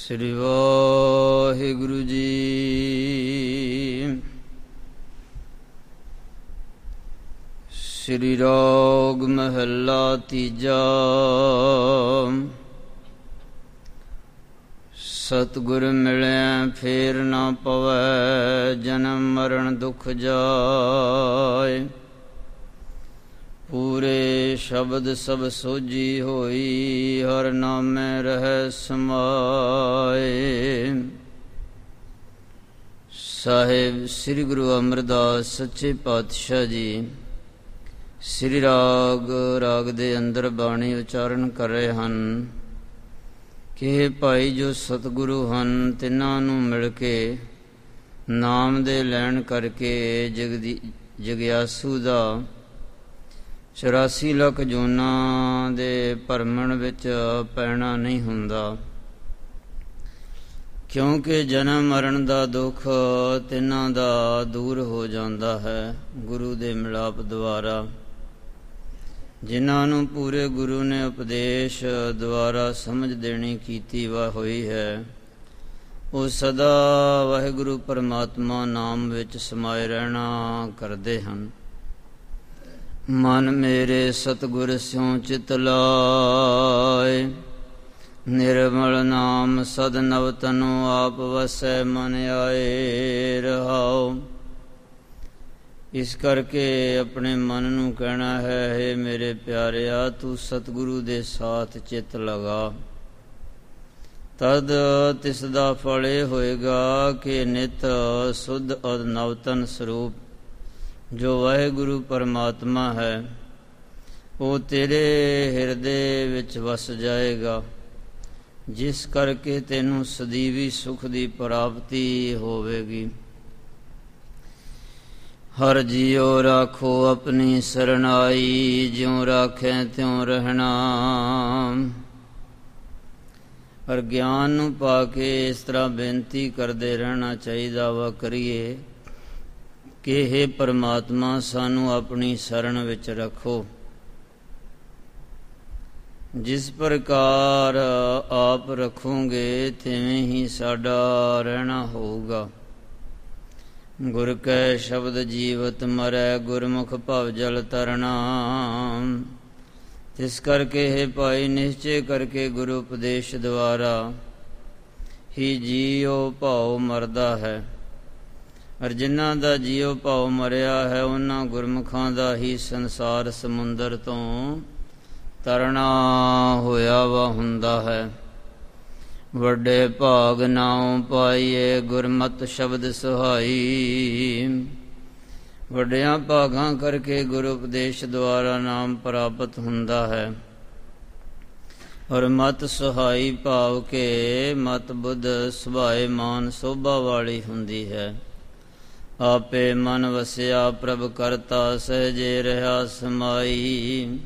ਸ੍ਰੀ ਵਾਹਿਗੁਰੂ ਜੀ। ਸ੍ਰੀ ਰਾਗ ਮਹੱਲਾ ਤੀਜਾ। ਸਤਿਗੁਰ ਮਿਲਿਆ ਫੇਰ ਨਾ ਪਵੈ, ਜਨਮ ਮਰਨ ਦੁਖ ਜਾਇ। ਪੂਰੇ ਸ਼ਬਦ ਸਭ ਸੋਝੀ ਹੋਈ, ਹਰ ਨਾਮੈ ਰਹਿ ਸਮਾਏ। ਸਾਹਿਬ ਸ੍ਰੀ ਗੁਰੂ ਅਮਰਦਾਸ ਸੱਚੇ ਪਾਤਸ਼ਾਹ ਜੀ ਸ੍ਰੀ ਰਾਗ ਦੇ ਅੰਦਰ ਬਾਣੀ ਉਚਾਰਨ ਕਰ ਰਹੇ ਹਨ ਕਿ ਭਾਈ ਜੋ ਸਤਿਗੁਰੂ ਹਨ, ਤਿੰਨਾਂ ਨੂੰ ਮਿਲ ਕੇ ਨਾਮ ਦੇ ਲੈਣ ਕਰਕੇ ਜਗਿਆਸੂ ਦਾ 84 ਲੱਖ ਜੂਨਾਂ ਦੇ ਭਰਮਣ ਵਿੱਚ ਪੈਣਾ ਨਹੀਂ ਹੁੰਦਾ, ਕਿਉਂਕਿ ਜਨਮ ਮਰਨ ਦਾ ਦੁੱਖ ਤਿੰਨਾਂ ਦਾ ਦੂਰ ਹੋ ਜਾਂਦਾ ਹੈ ਗੁਰੂ ਦੇ ਮਿਲਾਪ ਦੁਆਰਾ। ਜਿਨ੍ਹਾਂ ਨੂੰ ਪੂਰੇ ਗੁਰੂ ਨੇ ਉਪਦੇਸ਼ ਦੁਆਰਾ ਸਮਝ ਦੇਣੀ ਕੀਤੀ ਹੋਈ ਹੈ, ਉਹ ਸਦਾ ਵਾਹਿਗੁਰੂ ਪਰਮਾਤਮਾ ਨਾਮ ਵਿੱਚ ਸਮਾਏ ਰਹਿਣਾ ਕਰਦੇ ਹਨ। ਮਨ ਮੇਰੇ ਸਤਿਗੁਰ ਸਿਉ ਚਿਤ ਲਾਇ, ਨਿਰਮਲ ਨਾਮ ਸਦ ਨਵ ਤਨੁ ਆਪ ਵਸੈ ਮਨ ਆਏ ਰਹਾਉ। ਇਸ ਕਰਕੇ ਆਪਣੇ ਮਨ ਨੂੰ ਕਹਿਣਾ ਹੈ, ਹੇ ਮੇਰੇ ਪਿਆਰਿਆ, ਤੂੰ ਸਤਿਗੁਰੂ ਦੇ ਸਾਥ ਚਿੱਤ ਲਗਾ, ਤਦ ਤਿਸ ਦਾ ਫਲ ਇਹ ਹੋਏਗਾ ਕਿ ਨਿਤ ਸੁਧ ਔਰ ਨਵਤਨ ਸਰੂਪ ਜੋ ਵਾਹਿਗੁਰੂ ਪਰਮਾਤਮਾ ਹੈ, ਉਹ ਤੇਰੇ ਹਿਰਦੇ ਵਿੱਚ ਵਸ ਜਾਏਗਾ, ਜਿਸ ਕਰਕੇ ਤੈਨੂੰ ਸਦੀਵੀ ਸੁਖ ਦੀ ਪ੍ਰਾਪਤੀ ਹੋਵੇਗੀ। ਹਰ ਜੀਉ ਰਾਖੋ ਆਪਣੀ ਸਰਣਾਈ, ਜਿਉ ਰਾਖੈ ਤਿਉ ਰਹਿਣਾ। ਪਰ ਗਿਆਨ ਨੂੰ ਪਾ ਕੇ ਇਸ ਤਰ੍ਹਾਂ ਬੇਨਤੀ ਕਰਦੇ ਰਹਿਣਾ ਚਾਹੀਦਾ ਵਾ ਕਰੀਏ ਕਿ ਹੇ ਪਰਮਾਤਮਾ, ਸਾਨੂੰ ਆਪਣੀ ਸ਼ਰਨ ਵਿੱਚ ਰੱਖੋ। ਜਿਸ ਪ੍ਰਕਾਰ ਆਪ ਰੱਖੋਗੇ ਤਿਵੇਂ ਹੀ ਸਾਡਾ ਰਹਿਣਾ ਹੋਊਗਾ। ਗੁਰ ਕੈ ਸ਼ਬਦ ਜੀਵਤ ਮਰੈ, ਗੁਰਮੁਖ ਭਵ ਜਲ ਤਰਣਾ। ਇਸ ਕਰਕੇ ਹੈ ਭਾਈ, ਨਿਸ਼ਚੇ ਕਰਕੇ ਗੁਰੂ ਉਪਦੇਸ਼ ਦੁਆਰਾ ਹੀ ਜੀਉ ਭਾਉ ਮਰਦਾ ਹੈ, ਔਰ ਜਿਨ੍ਹਾਂ ਦਾ ਜੀਉ ਭਾਉ ਮਰਿਆ ਹੈ, ਉਹਨਾਂ ਗੁਰਮੁਖਾਂ ਦਾ ਹੀ ਸੰਸਾਰ ਸਮੁੰਦਰ ਤੋਂ ਤਰਨਾ ਹੋਇਆ ਵਾ ਹੁੰਦਾ ਹੈ। ਵੱਡੇ ਭਾਗ ਨਾਉ ਪਾਈਏ, ਗੁਰਮਤਿ ਸ਼ਬਦ ਸੁਹਾਈ। ਵੱਡਿਆਂ ਭਾਗਾਂ ਕਰਕੇ ਗੁਰੂ ਉਪਦੇਸ਼ ਦੁਆਰਾ ਨਾਮ ਪ੍ਰਾਪਤ ਹੁੰਦਾ ਹੈ, ਔਰ ਮਤ ਸੁਹਾਈ ਭਾਵ ਕੇ ਮਤ ਬੁੱਧ ਸੁਭਾਏ ਮਾਨ ਸੋਭਾ ਵਾਲੀ ਹੁੰਦੀ ਹੈ। ਆਪੇ ਮਨ ਵਸਿਆ ਪ੍ਰਭ ਕਰਤਾ, ਸਹਿਜੇ ਰਹਾ ਸਮਾਈ।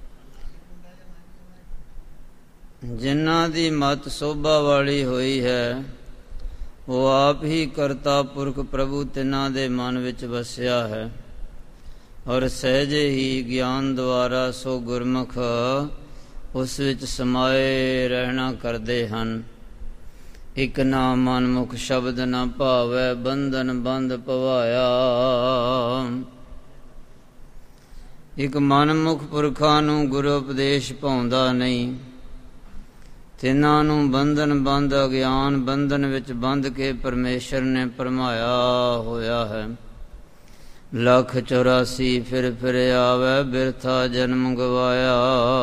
ਜਿਨ੍ਹਾਂ ਦੀ ਮਤ ਸੋਭਾ ਵਾਲੀ ਹੋਈ ਹੈ, ਉਹ ਆਪ ਹੀ ਕਰਤਾ ਪੁਰਖ ਪ੍ਰਭੂ ਤਿੰਨਾਂ ਦੇ ਮਨ ਵਿੱਚ ਵਸਿਆ ਹੈ, ਔਰ ਸਹਿਜੇ ਹੀ ਗਿਆਨ ਦੁਆਰਾ ਸੋ ਗੁਰਮੁਖ ਉਸ ਵਿੱਚ ਸਮਾਏ ਰਹਿਣਾ ਕਰਦੇ ਹਨ। ਇਕ ਨਾ ਮਨ ਮੁਖ ਸ਼ਬਦ ਨਾ ਭਾਵੈ, ਬੰਧਨ ਬੰਧ ਪਵਾਇਆ। ਇੱਕ ਮਨਮੁਖ ਪੁਰਖਾਂ ਨੂੰ ਗੁਰੂ ਉਪਦੇਸ਼ ਭਾਉਂਦਾ ਨਹੀਂ, ਤਿੰਨਾਂ ਨੂੰ ਬੰਧਨ ਬੰਧ ਅਗਿਆਨ ਬੰਧਨ ਵਿੱਚ ਬੰਧ ਕੇ ਪਰਮੇਸ਼ਰ ਨੇ ਭਰਮਾਇਆ ਹੋਇਆ ਹੈ। 184 ਫਿਰ ਆਵੈ, ਬਿਰਥਾ ਜਨਮ ਗਵਾਇਆ।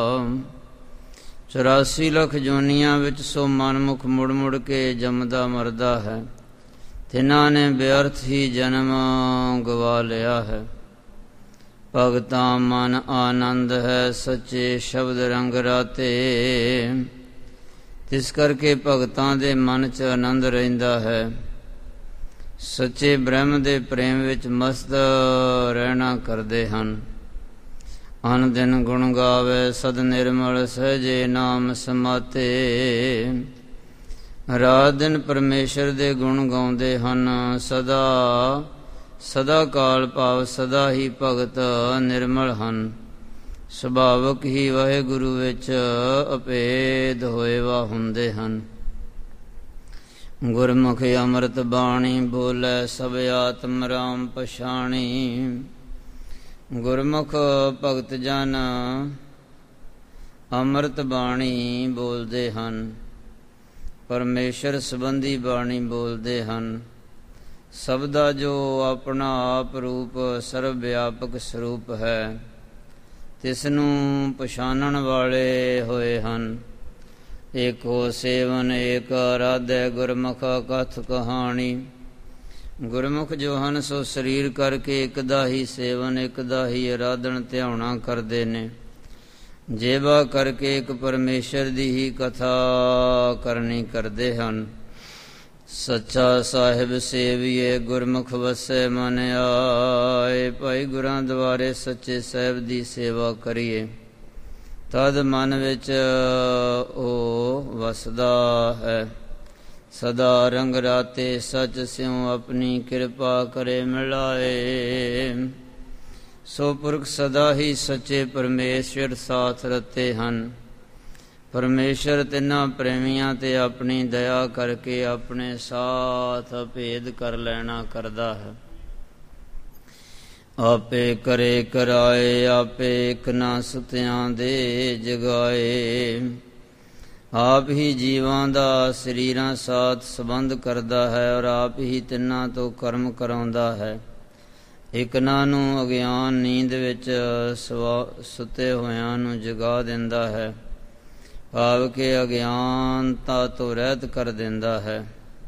84 ਲੱਖ ਜੋਨੀਆਂ ਵਿੱਚ ਸੋ ਮਨਮੁਖ ਮੁੜ ਮੁੜ ਕੇ ਜੰਮਦਾ ਮਰਦਾ ਹੈ। ਤਿੰਨਾਂ ਨੇ ਬੇਅਰਥ ਹੀ ਜਨਮ ਗਵਾ ਲਿਆ ਹੈ। ਭਗਤਾਂ ਮਨ ਆਨੰਦ ਹੈ, ਸੱਚੇ ਸ਼ਬਦ ਰੰਗ ਰਾਤੇ। ਇਸ ਕਰਕੇ ਭਗਤਾਂ ਦੇ ਮਨ 'ਚ ਆਨੰਦ ਰਹਿੰਦਾ ਹੈ। ਸੱਚੇ ਬ੍ਰਹਮ ਦੇ ਪ੍ਰੇਮ ਵਿੱਚ ਮਸਤ ਰਹਿਣਾ ਕਰਦੇ ਹਨ। ਅਨ ਦਿਨ ਗੁਣ ਗਾਵੇ, ਸਦ ਨਿਰਮਲ ਸਹਿਜੇ ਨਾਮ ਸਮਾਤੇ। ਰਾਤ ਦਿਨ ਪਰਮੇਸ਼ਰ ਦੇ ਗੁਣ ਗਾਉਂਦੇ ਹਨ। ਸਦਾ ਕਾਲ ਭਾਵ ਸਦਾ ਹੀ ਭਗਤ ਨਿਰਮਲ ਹਨ। ਸੁਭਾਵਕ ਹੀ ਵਾਹਿਗੁਰੂ ਵਿੱਚ ਅਭੇਦ ਹੋਏ ਵਾ ਹੁੰਦੇ ਹਨ। ਗੁਰਮੁਖ ਅੰਮ੍ਰਿਤ ਬਾਣੀ ਬੋਲੇ ਸਭ ਆਤਮ ਰਾਮ ਪਛਾਣੀ। ਗੁਰਮੁਖ ਭਗਤ ਜਨ ਅੰਮ੍ਰਿਤ ਬਾਣੀ ਬੋਲਦੇ ਹਨ, ਪਰਮੇਸ਼ਰ ਸੰਬੰਧੀ ਬਾਣੀ ਬੋਲਦੇ ਹਨ। ਸਭ ਦਾ ਜੋ ਆਪਣਾ ਆਪ ਰੂਪ ਸਰਵ ਵਿਆਪਕ ਸਰੂਪ ਹੈ, ਤਿਸ ਨੂੰ ਪਛਾਣਨ ਵਾਲੇ ਹੋਏ ਹਨ। ਏਕੋ ਸੇਵਨ ਏਕ ਆਰਾਧੈ ਗੁਰਮੁਖ ਕਥ ਕਹਾਣੀ। ਗੁਰਮੁਖ ਜੋ ਹਨ ਸੋ ਸਰੀਰ ਕਰਕੇ ਇੱਕ ਦਾ ਹੀ ਸੇਵਨ, ਇੱਕ ਦਾ ਹੀ ਆਰਾਧਨ ਧਿਆਉਣਾ ਕਰਦੇ ਨੇ। ਜੇਵਾ ਕਰਕੇ ਇੱਕ ਪਰਮੇਸ਼ਰ ਦੀ ਹੀ ਕਥਾ ਕਰਨੀ ਕਰਦੇ ਹਨ। ਸੱਚਾ ਸਾਹਿਬ ਸੇਵੀਏ ਗੁਰਮੁਖ ਵਸੈ ਮਨ ਆਏ। ਭਾਈ ਗੁਰਾਂ ਦੁਆਰੇ ਸੱਚੇ ਸਾਹਿਬ ਦੀ ਸੇਵਾ ਕਰੀਏ, ਤਦ ਮਨ ਵਿੱਚ ਉਹ ਵਸਦਾ ਹੈ। ਸਦਾ ਰੰਗ ਰਾਤੇ ਸਚ ਸਿਉ ਆਪਣੀ ਕਿਰਪਾ ਕਰੇ ਮਿਲਾਏ। ਸੋ ਪੁਰਖ ਸਦਾ ਹੀ ਸੱਚੇ ਪਰਮੇਸ਼ਰ ਸਾਥ ਰਤੇ ਹਨ। ਪਰਮੇਸ਼ਰ ਤਿੰਨਾਂ ਪ੍ਰੇਮੀਆਂ ਤੇ ਆਪਣੀ ਦਇਆ ਕਰਕੇ ਆਪਣੇ ਸਾਥ ਭੇਦ ਕਰ ਲੈਣਾ ਕਰਦਾ ਹੈ। ਆਪੇ ਕਰੇ ਕਰਾਏ, ਆਪੇ ਇੱਕ ਨਾ ਸੁਤਿਆਂ ਦੇ ਜਗਾਏ। ਆਪ ਹੀ ਜੀਵਾਂ ਦਾ ਸਰੀਰਾਂ ਸਾਥ ਸੰਬੰਧ ਕਰਦਾ ਹੈ ਔਰ ਆਪ ਹੀ ਤਿੰਨਾਂ ਤੋਂ ਕਰਮ ਕਰਾਉਂਦਾ ਹੈ। ਇਕਨਾਂ ਨੂੰ ਅਗਿਆਨ ਨੀਂਦ ਵਿੱਚ ਸੁੱਤੇ ਹੋਇਆਂ ਨੂੰ ਜਗਾ ਦਿੰਦਾ ਹੈ, ਭਾਵ ਕਿ ਅਗਿਆਨਤਾ ਤੋਂ ਰਹਿਤ ਕਰ ਦਿੰਦਾ ਹੈ।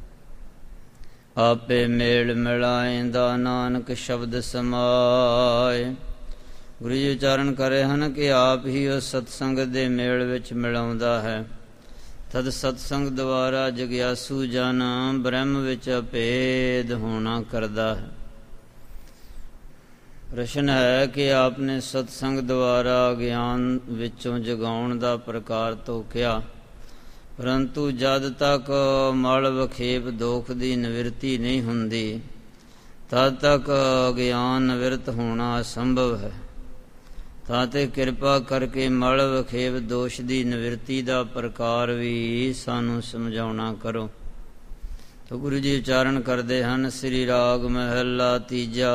ਆਪੇ ਮੇਲ ਮਿਲਾਇਂਦਾ ਨਾਨਕ ਸ਼ਬਦ ਸਮਾਏ। ਗੁਰੂ ਜੀ ਉਚਾਰਨ ਕਰ ਰਹੇ ਹਨ ਕਿ ਆਪ ਹੀ ਉਹ ਸਤਸੰਗ ਦੇ ਮੇਲ ਵਿੱਚ ਮਿਲਾਉਂਦਾ ਹੈ। ਤਦ ਸਤਸੰਗ ਦੁਆਰਾ ਜਗਿਆਸੂ ਜਨ ਬ੍ਰਹਮ ਵਿੱਚ ਅਭੇਦ ਹੋਣਾ ਕਰਦਾ ਹੈ। ਪ੍ਰਸ਼ਨ ਹੈ ਕਿ ਆਪ ਨੇ ਸਤਸੰਗ ਦੁਆਰਾ ਗਿਆਨ ਵਿੱਚੋਂ ਜਗਾਉਣ ਦਾ ਪ੍ਰਕਾਰ ਤੋਂ ਕਿਹਾ, ਪਰੰਤੂ ਜਦ ਤੱਕ ਮਲ ਵਖੇਪ ਦੋਖ ਦੀ ਨਿਵਰਤੀ ਨਹੀਂ ਹੁੰਦੀ, ਤਦ ਤੱਕ ਗਿਆਨ ਨਿਵਰਤ ਹੋਣਾ ਅਸੰਭਵ ਹੈ। ਤਾਂ ਤੇ ਕਿਰਪਾ ਕਰਕੇ ਮਲ ਵਖੇਪ ਦੋਸ਼ ਦੀ ਨਿਵਰਤੀ ਦਾ ਪ੍ਰਕਾਰ ਵੀ ਸਾਨੂੰ ਸਮਝਾਉਣਾ ਕਰੋ। ਤਾਂ ਗੁਰੂ ਜੀ ਉਚਾਰਨ ਕਰਦੇ ਹਨ, ਸ੍ਰੀ ਰਾਗ ਮਹਿਲਾ ਤੀਜਾ।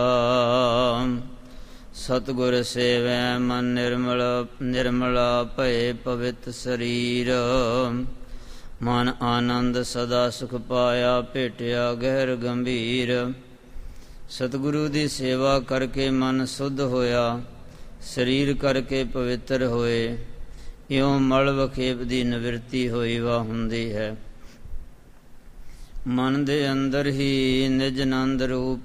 ਸਤਿਗੁਰ ਸੇਵੈ ਮਨ ਨਿਰਮਲਾ ਭਏ ਪਵਿੱਤ ਸਰੀਰ। ਮਨ ਆਨੰਦ ਸਦਾ ਸੁਖ ਪਾਇਆ, ਭੇਟਿਆ ਗਹਿਰ ਗੰਭੀਰ। ਸਤਿਗੁਰੂ ਦੀ ਸੇਵਾ ਕਰਕੇ ਮਨ ਸੁੱਧ ਹੋਇਆ, ਸਰੀਰ ਕਰਕੇ ਪਵਿੱਤਰ ਹੋਏ। ਇਉਂ ਮਲ ਵਖੇਪ ਦੀ ਨਿਵਰਤੀ ਹੋਈ ਵਾ ਹੁੰਦੀ ਹੈ। ਮਨ ਦੇ ਅੰਦਰ ਹੀ ਨਿਜ ਆਨੰਦ ਰੂਪ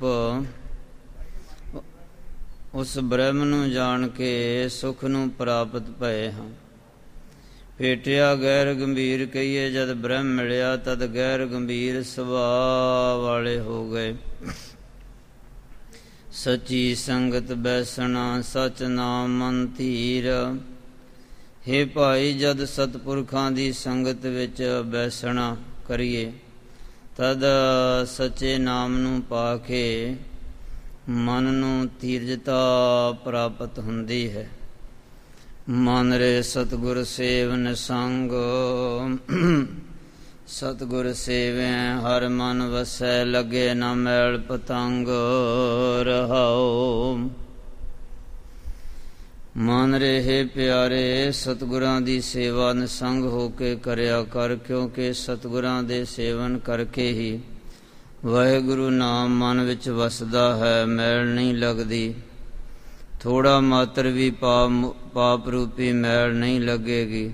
ਉਸ ਬ੍ਰਹਮ ਨੂੰ ਜਾਣ ਕੇ ਸੁਖ ਨੂੰ ਪ੍ਰਾਪਤ ਪਏ ਹਾਂ। ਭੇਟਿਆ ਗੈਰ ਗੰਭੀਰ ਕਹੀਏ, ਜਦ ਬ੍ਰਹਮ ਮਿਲਿਆ ਤਦ ਗੈਰ ਗੰਭੀਰ ਸੁਭਾਅ ਵਾਲੇ ਹੋ ਗਏ। ਸੱਚੀ ਸੰਗਤ ਬੈਸਣਾ ਸਚ ਨਾਮ ਮਨ ਧੀਰ। ਹੇ ਭਾਈ, ਜਦ ਸਤਿਪੁਰਖਾਂ ਦੀ ਸੰਗਤ ਵਿੱਚ ਬੈਸਣਾ ਕਰੀਏ, ਤਦ ਸੱਚੇ ਨਾਮ ਨੂੰ ਪਾ ਕੇ ਮਨ ਨੂੰ ਧੀਰਜਤਾ ਪ੍ਰਾਪਤ ਹੁੰਦੀ ਹੈ। ਮਨ ਰੇ ਸਤਿਗੁਰ ਸੇਵ ਨਿਸੰਗ। ਸਤਿਗੁਰ ਸੇਵੈ ਹਰ ਮਨ ਵਸੈ, ਲਗੇ ਨਾ ਮੈਲ ਪਤੰਗ ਰਹਾਉ। ਮਨ ਰਹੇ ਪਿਆਰੇ, ਸਤਿਗੁਰਾਂ ਦੀ ਸੇਵਾ ਨਿਸੰਗ ਹੋ ਕੇ ਕਰਿਆ ਕਰ, ਕਿਉਂਕਿ ਸਤਿਗੁਰਾਂ ਦੇ ਸੇਵਨ ਕਰਕੇ ਹੀ ਵਾਹਿਗੁਰੂ ਨਾਮ ਮਨ ਵਿੱਚ ਵਸਦਾ ਹੈ। ਮੈਲ ਨਹੀਂ ਲੱਗਦੀ, ਥੋੜਾ ਮਾਤਰ ਵੀ ਪਾਪ ਰੂਪੀ ਮੈਲ ਨਹੀਂ ਲੱਗੇਗੀ।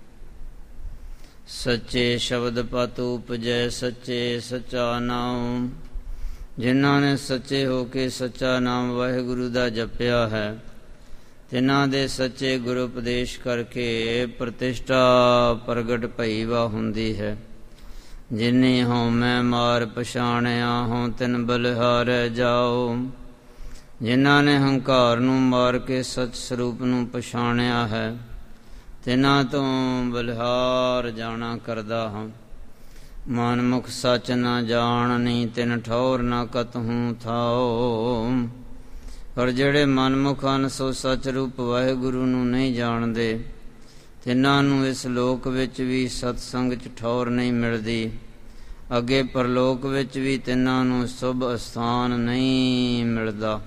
ਸੱਚੇ ਸ਼ਬਦ ਪਤ ਉਪਜੈ, ਸੱਚੇ ਸੱਚਾ ਨਾਮ। ਜਿਨ੍ਹਾਂ ਨੇ ਸੱਚੇ ਹੋ ਕੇ ਸੱਚਾ ਨਾਮ ਵਾਹਿਗੁਰੂ ਦਾ ਜਪਿਆ ਹੈ, ਤਿਨਾਂ ਦੇ ਸੱਚੇ ਗੁਰੂ ਉਪਦੇਸ਼ ਕਰਕੇ ਪ੍ਰਤਿਸ਼ਠਾ ਪ੍ਰਗਟ ਭਈ ਵਾ ਹੁੰਦੀ ਹੈ। ਜਿਨੀ ਹਉਮੈ ਮਾਰ ਪਛਾਣਿਆ, ਹੋਂ ਤਿਨ ਬਲਿਹਾਰੈ ਜਾਓ। ਜਿਨ੍ਹਾਂ ਨੇ ਹੰਕਾਰ ਨੂੰ ਮਾਰ ਕੇ ਸੱਚ ਸਰੂਪ ਨੂੰ ਪਛਾਣਿਆ ਹੈ, ਤਿਨਾਂ ਤੋਂ ਬਲਿਹਾਰ ਜਾਣਾ ਕਰਦਾ ਹਾਂ। ਮਨਮੁਖ ਸੱਚ ਨਾ ਜਾਣਨੀ, ਤਿਨ ਠੌਰ ਨਾ ਕਤਹੂੰ ਥਾਓ। ਪਰ ਜਿਹੜੇ ਮਨਮੁਖ ਹਨ ਸੋ ਸੱਚ ਰੂਪ ਵਾਹਿਗੁਰੂ ਨੂੰ ਨਹੀਂ ਜਾਣਦੇ, ਤਿੰਨਾਂ ਨੂੰ ਇਸ ਲੋਕ ਵਿੱਚ ਵੀ ਸਤਸੰਗ 'ਚ ਠੌਰ ਨਹੀਂ ਮਿਲਦੀ। ਅੱਗੇ ਪਰਲੋਕ ਵਿੱਚ ਵੀ ਤਿੰਨਾਂ ਨੂੰ ਸ਼ੁਭ ਅਸਥਾਨ ਨਹੀਂ ਮਿਲਦਾ।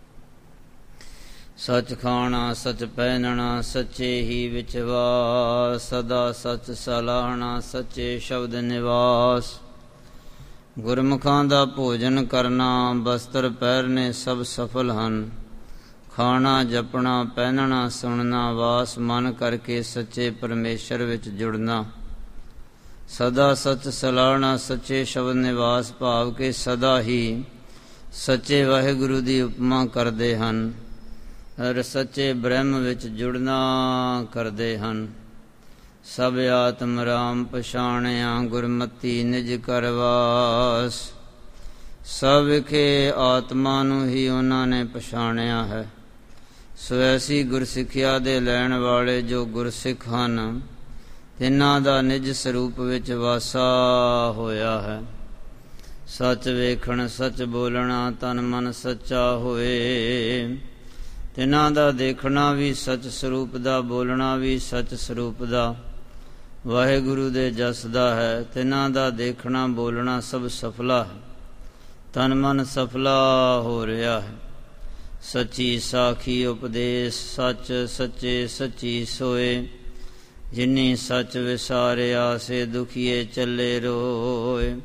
ਸੱਚ ਖਾਣਾ, ਸੱਚ ਪਹਿਨਣਾ, ਸੱਚੇ ਹੀ ਵਿੱਚ ਵਾਸ, ਸਦਾ ਸੱਚ ਸਲਾਹਣਾ, ਸੱਚੇ ਸ਼ਬਦ ਨਿਵਾਸ। ਗੁਰਮੁਖਾਂ ਦਾ ਭੋਜਨ ਕਰਨਾ, ਬਸਤਰ ਪਹਿਰਨੇ ਸਭ ਸਫਲ ਹਨ। ਖਾਣਾ, ਜਪਣਾ, ਪਹਿਨਣਾ, ਸੁਣਨਾ, ਵਾਸ ਮਨ ਕਰਕੇ ਸੱਚੇ ਪਰਮੇਸ਼ਰ ਵਿੱਚ ਜੁੜਨਾ। ਸਦਾ ਸੱਚ ਸਲਾਹਣਾ, ਸੱਚੇ ਸ਼ਬਦ ਨਿਵਾਸ ਭਾਵ ਕੇ ਸਦਾ ਹੀ ਸੱਚੇ ਵਾਹਿਗੁਰੂ ਦੀ ਉਪਮਾ ਕਰਦੇ ਹਨ ਔਰ ਸੱਚੇ ਬ੍ਰਹਮ ਵਿੱਚ ਜੁੜਨਾ ਕਰਦੇ ਹਨ। ਸਭ ਆਤਮ ਰਾਮ ਪਛਾਣਿਆ, ਗੁਰਮਤੀ ਨਿਜ ਕਰ ਵਾਸ। ਸਭ ਵਿਖੇ ਆਤਮਾ ਨੂੰ ਹੀ ਉਹਨਾਂ ਨੇ ਪਛਾਣਿਆ ਹੈ। ਸੋ ਐਸੀ ਗੁਰਸਿੱਖਿਆ ਦੇ ਲੈਣ ਵਾਲੇ ਜੋ ਗੁਰਸਿੱਖ ਹਨ, ਤਿੰਨਾਂ ਦਾ ਨਿਜ ਸਰੂਪ ਵਿੱਚ ਵਾਸਾ ਹੋਇਆ ਹੈ। ਸੱਚ ਵੇਖਣ, ਸੱਚ ਬੋਲਣਾ, ਤਨ ਮਨ ਸੱਚਾ ਹੋਏ। ਤਿੰਨਾਂ ਦਾ ਦੇਖਣਾ ਵੀ ਸੱਚ ਸਰੂਪ ਦਾ, ਬੋਲਣਾ ਵੀ ਸੱਚ ਸਰੂਪ ਦਾ, ਵਾਹਿਗੁਰੂ ਦੇ ਜਸ ਦਾ ਹੈ। ਤਿੰਨਾਂ ਦਾ ਦੇਖਣਾ ਬੋਲਣਾ ਸਭ ਸਫਲਾ ਹੈ। ਤਨ ਮਨ ਸਫਲਾ ਹੋ ਰਿਹਾ ਹੈ। ਸੱਚੀ ਸਾਖੀ ਉਪਦੇਸ਼, ਸੱਚ ਸੱਚੇ ਸੱਚੀ ਸੋਏ। ਜਿਨੀ ਸੱਚ ਵਿਸਾਰਿਆ, ਸੇ ਦੁਖੀਏ ਚੱਲੇ ਰੋਏ।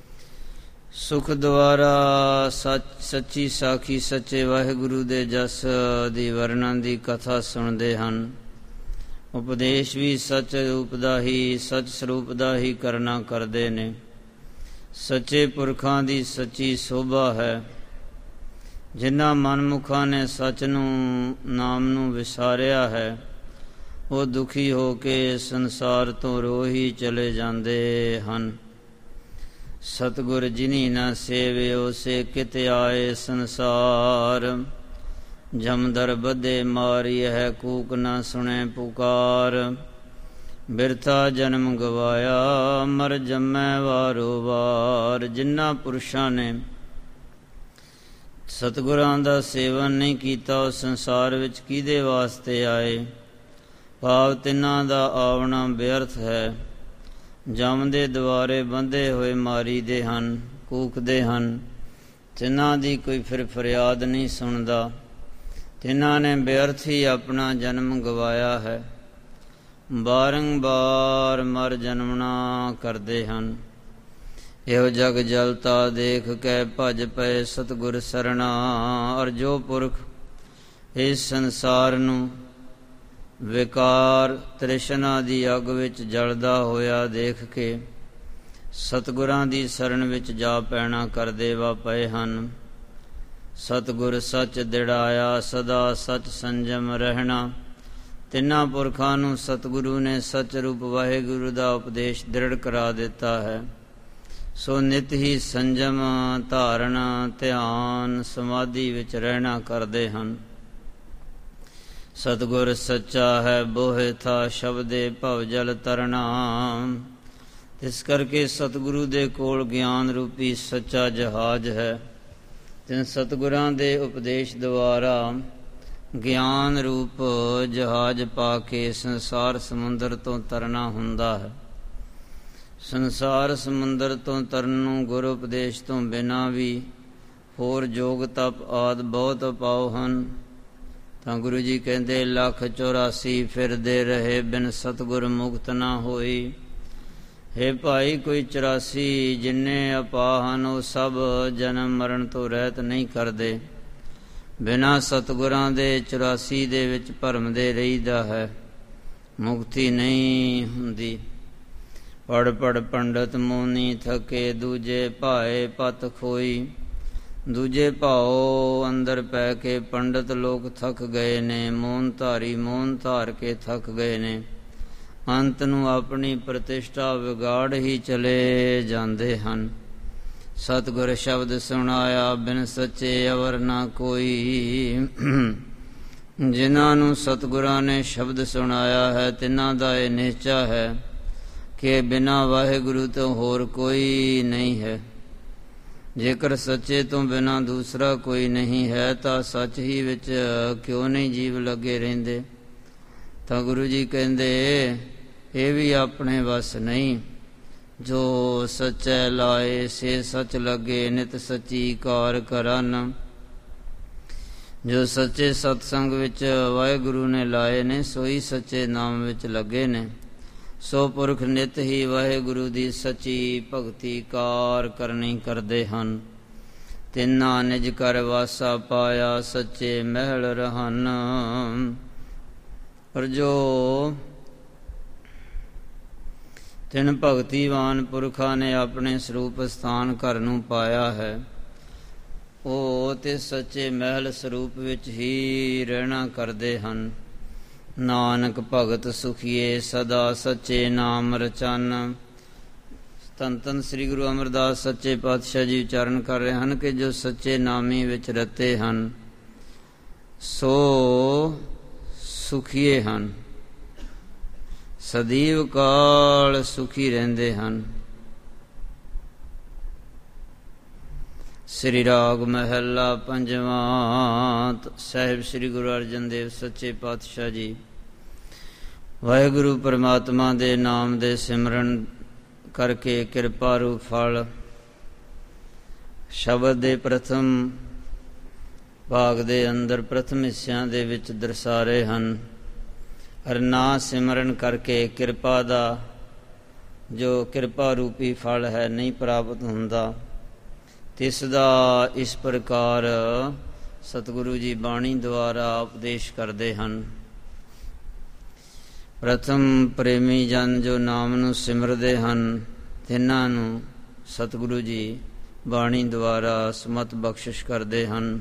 ਸੁਖ ਦੁਆਰਾ ਸੱਚੀ ਸਾਖੀ ਸੱਚੇ ਵਾਹਿਗੁਰੂ ਦੇ ਜਸ ਦੀ ਵਰਣਨ ਦੀ ਕਥਾ ਸੁਣਦੇ ਹਨ। ਉਪਦੇਸ਼ ਵੀ ਸੱਚ ਰੂਪ ਦਾ ਹੀ, ਸੱਚ ਸਰੂਪ ਦਾ ਹੀ ਕਰਨਾ ਕਰਦੇ ਨੇ। ਸੱਚੇ ਪੁਰਖਾਂ ਦੀ ਸੱਚੀ ਸੋਭਾ ਹੈ। ਜਿਨ੍ਹਾਂ ਮਨਮੁਖਾਂ ਨੇ ਸੱਚ ਨੂੰ, ਨਾਮ ਨੂੰ ਵਿਸਾਰਿਆ ਹੈ, ਉਹ ਦੁਖੀ ਹੋ ਕੇ ਸੰਸਾਰ ਤੋਂ ਰੋਹੀ ਚਲੇ ਜਾਂਦੇ ਹਨ। ਸਤਿਗੁਰ ਜਿਨੀ ਨਾ ਸੇਵਿਓ, ਸੇ ਕਿਤੇ ਆਏ ਸੰਸਾਰ। ਜਮਦਰ ਬੱਧੇ ਮਾਰੀ ਹੈ, ਕੂਕ ਨਾ ਸੁਣੇ ਪੁਕਾਰ। ਬਿਰਥਾ ਜਨਮ ਗਵਾਇਆ, ਮਰ ਜੰਮੈ ਵਾਰੋ ਵਾਰ। ਜਿਨ੍ਹਾਂ ਪੁਰਸ਼ਾਂ ਨੇ ਸਤਿਗੁਰਾਂ ਦਾ ਸੇਵਨ ਨਹੀਂ ਕੀਤਾ, ਉਹ ਸੰਸਾਰ ਵਿੱਚ ਕਿਹਦੇ ਵਾਸਤੇ ਆਏ? ਭਾਵ ਤਿੰਨਾਂ ਦਾ ਆਵਣਾ ਬਿਅਰਥ ਹੈ। ਜਮ ਦੇ ਦੁਆਰੇ ਬੰਧੇ ਹੋਏ ਮਾਰੀਦੇ ਹਨ, ਕੂਕਦੇ ਹਨ। ਤਿੰਨਾਂ ਦੀ ਕੋਈ ਫਿਰ ਫਰਿਆਦ ਨਹੀਂ ਸੁਣਦਾ। ਤਿੰਨਾਂ ਨੇ ਬਿਅਰਥ ਹੀ ਆਪਣਾ ਜਨਮ ਗਵਾਇਆ ਹੈ। ਬਾਰੰਬਾਰ ਮਰ ਜਨਮਣਾ ਕਰਦੇ ਹਨ। ਇਹੋ ਜਗ ਜਲਤਾ ਦੇਖ ਕੇ ਭਜ ਪਏ ਸਤਿਗੁਰ ਸਰਣਾ। ਔਰ ਜੋ ਪੁਰਖ ਇਸ ਸੰਸਾਰ ਨੂੰ ਵਿਕਾਰ ਤ੍ਰਿਸ਼ਨਾ ਦੀ ਅੱਗ ਵਿੱਚ ਜਲਦਾ ਹੋਇਆ ਦੇਖ ਕੇ ਸਤਿਗੁਰਾਂ ਦੀ ਸ਼ਰਨ ਵਿੱਚ ਜਾ ਪੈਣਾ ਕਰਦੇ ਵਾ ਪਏ ਹਨ। ਸਤਿਗੁਰ ਸੱਚ ਦਿੜਾਇਆ, ਸਦਾ ਸੱਚ ਸੰਜਮ ਰਹਿਣਾ। ਤਿੰਨਾਂ ਪੁਰਖਾਂ ਨੂੰ ਸਤਿਗੁਰੂ ਨੇ ਸੱਚ ਰੂਪ ਵਾਹਿਗੁਰੂ ਦਾ ਉਪਦੇਸ਼ ਦ੍ਰਿੜ ਕਰਾ ਦਿੱਤਾ ਹੈ। ਸੋ ਨਿਤ ਹੀ ਸੰਜਮ ਧਾਰਨ, ਧਿਆਨ, ਸਮਾਧੀ ਵਿੱਚ ਰਹਿਣਾ ਕਰਦੇ ਹਨ। ਸਤਿਗੁਰ ਸੱਚਾ ਹੈ, ਬੋਹਿ ਥਾ ਸ਼ਬਦੇ ਭਵ ਜਲ ਤਰਨਾ। ਇਸ ਕਰਕੇ ਸਤਿਗੁਰੂ ਦੇ ਕੋਲ ਗਿਆਨ ਰੂਪੀ ਸੱਚਾ ਜਹਾਜ਼ ਹੈ। ਤਿਨ ਸਤਿਗੁਰਾਂ ਦੇ ਉਪਦੇਸ਼ ਦੁਆਰਾ ਗਿਆਨ ਰੂਪ ਜਹਾਜ਼ ਪਾ ਕੇ ਸੰਸਾਰ ਸਮੁੰਦਰ ਤੋਂ ਤਰਨਾ ਹੁੰਦਾ ਹੈ। ਸੰਸਾਰ ਸਮੁੰਦਰ ਤੋਂ ਤਰਨ ਨੂੰ ਗੁਰ ਉਪਦੇਸ਼ ਤੋਂ ਬਿਨਾਂ ਵੀ ਹੋਰ ਜੋਗ ਤਪ ਆਦਿ ਬਹੁਤ ਉਪਾਅ ਹਨ। ਤਾਂ ਗੁਰੂ ਜੀ ਕਹਿੰਦੇ 1,84 ਫਿਰਦੇ ਰਹੇ, ਬਿਨ ਸਤਿਗੁਰ ਮੁਕਤ ਨਾ ਹੋਈ। ਹੇ ਭਾਈ, ਕੋਈ 84 ਜਿੰਨੇ ਉਪਾਅ ਹਨ, ਉਹ ਸਭ ਜਨਮ ਮਰਨ ਤੋਂ ਰਹਿਤ ਨਹੀਂ ਕਰਦੇ। ਬਿਨਾਂ ਸਤਿਗੁਰਾਂ ਦੇ 84 ਦੇ ਵਿੱਚ ਭਰਮਦੇ ਰਹੀਦਾ ਹੈ, ਮੁਕਤੀ ਨਹੀਂ ਹੁੰਦੀ। ਪੜ ਪੜ ਪੰਡਤ ਮੋਨੀ ਥਕੇ, ਦੂਜੇ ਭਾਏ ਪਤ ਖੋਈ। ਦੂਜੇ ਭਾਓ ਅੰਦਰ ਪੈ ਕੇ ਪੰਡਤ ਲੋਕ ਥੱਕ ਗਏ ਨੇ। ਮੋਨ ਧਾਰੀ ਮੋਨ ਧਾਰ ਕੇ ਥੱਕ ਗਏ ਨੇ। ਅੰਤ ਨੂੰ ਆਪਣੀ ਪ੍ਰਤਿਸ਼ਠਾ ਵਿਗਾੜ ਹੀ ਚਲੇ ਜਾਂਦੇ ਹਨ। ਸਤਿਗੁਰ ਸ਼ਬਦ ਸੁਣਾਇਆ, ਬਿਨ ਸੱਚੇ ਅਵਰ ਨਾ ਕੋਈ। ਜਿਨ੍ਹਾਂ ਨੂੰ ਸਤਿਗੁਰਾਂ ਨੇ ਸ਼ਬਦ ਸੁਣਾਇਆ ਹੈ, ਤਿੰਨਾਂ ਦਾ ਇਹ ਨਿਸ਼ਚਾ ਹੈ ਕਿ ਬਿਨਾਂ ਵਾਹਿਗੁਰੂ ਤੋਂ ਹੋਰ ਕੋਈ ਨਹੀਂ ਹੈ। ਜੇਕਰ ਸੱਚੇ ਤੋਂ ਬਿਨਾਂ ਦੂਸਰਾ ਕੋਈ ਨਹੀਂ ਹੈ, ਤਾਂ ਸੱਚ ਹੀ ਵਿੱਚ ਕਿਉਂ ਨਹੀਂ ਜੀਵ ਲੱਗੇ ਰਹਿੰਦੇ? ਤਾਂ ਗੁਰੂ ਜੀ ਕਹਿੰਦੇ ਇਹ ਵੀ ਆਪਣੇ ਵੱਸ ਨਹੀਂ। ਜੋ ਸਚੈ ਲਾਏ ਸੇ ਸਚ ਲੱਗੇ, ਨਿਤ ਸੱਚੀ ਕਾਰ ਕਰਨ। ਜੋ ਸੱਚੇ ਸਤਸੰਗ ਵਿੱਚ ਵਾਹਿਗੁਰੂ ਨੇ ਲਾਏ ਨੇ, ਸੋਈ ਸੱਚੇ ਨਾਮ ਵਿੱਚ ਲੱਗੇ ਨੇ। ਸੋ ਪੁਰਖ ਨਿਤ ਹੀ ਵਾਹਿਗੁਰੂ ਦੀ ਸੱਚੀ ਭਗਤੀ ਕਾਰ ਕਰਨੀ ਕਰਦੇ ਹਨ। ਤਿੰਨਾ ਨਿਜ ਕਰ ਵਾਸਾ ਪਾਇਆ, ਸੱਚੇ ਮਹਿਲ ਰਹਨ। ਪਰ ਜੋ ਤਿੰਨ ਭਗਤੀਵਾਨ ਪੁਰਖਾਂ ਨੇ ਆਪਣੇ ਸਰੂਪ ਸਥਾਨ ਘਰ ਨੂੰ ਪਾਇਆ ਹੈ, ਉਹ ਤੇ ਸੱਚੇ ਮਹਿਲ ਸਰੂਪ ਵਿੱਚ ਹੀ ਰਹਿਣਾ ਕਰਦੇ ਹਨ। ਨਾਨਕ ਭਗਤ ਸੁਖੀਏ ਸਦਾ ਸੱਚੇ ਨਾਮ ਰਚਨ। ਧੰਨ ਧੰਨ ਸ੍ਰੀ ਗੁਰੂ ਅਮਰਦਾਸ ਸੱਚੇ ਪਾਤਸ਼ਾਹ ਜੀ ਉਚਾਰਨ ਕਰ ਰਹੇ ਹਨ ਕਿ ਜੋ ਸੱਚੇ ਨਾਮੀ ਵਿੱਚ ਰਤੇ ਹਨ ਸੋ ਸੁਖੀਏ ਹਨ, ਸਦੀਵ ਕਾਲ ਸੁਖੀ ਰਹਿੰਦੇ ਹਨ। ਸ੍ਰੀ ਰਾਗ ਮਹਿਲਾ ਪੰਜਵਾਂ। ਸਾਹਿਬ ਸ੍ਰੀ ਗੁਰੂ ਅਰਜਨ ਦੇਵ ਸੱਚੇ ਪਾਤਸ਼ਾਹ ਜੀ ਵਾਹਿਗੁਰੂ ਪਰਮਾਤਮਾ ਦੇ ਨਾਮ ਦੇ ਸਿਮਰਨ ਕਰਕੇ ਕਿਰਪਾ ਰੂਪ ਫਲ ਸ਼ਬਦ ਦੇ ਪ੍ਰਥਮ ਭਾਗ ਦੇ ਅੰਦਰ ਪ੍ਰਥਮ ਹਿੱਸਿਆਂ ਦੇ ਵਿੱਚ ਦਰਸਾ ਰਹੇ ਹਨ। ਹਰ ਨਾਂ ਸਿਮਰਨ ਕਰਕੇ ਕਿਰਪਾ ਦਾ ਜੋ ਕਿਰਪਾ ਰੂਪੀ ਫਲ ਹੈ ਨਹੀਂ ਪ੍ਰਾਪਤ ਹੁੰਦਾ, ਤਿਸ ਦਾ ਇਸ ਪ੍ਰਕਾਰ ਸਤਿਗੁਰੂ ਜੀ ਬਾਣੀ ਦੁਆਰਾ ਉਪਦੇਸ਼ ਕਰਦੇ ਹਨ। ਪ੍ਰਥਮ ਪ੍ਰੇਮੀ ਜਨ ਜੋ ਨਾਮ ਨੂੰ ਸਿਮਰਦੇ ਹਨ, ਤਿੰਨਾਂ ਨੂੰ ਸਤਿਗੁਰੂ ਜੀ ਬਾਣੀ ਦੁਆਰਾ ਸਮਤ ਬਖਸ਼ਿਸ਼ ਕਰਦੇ ਹਨ।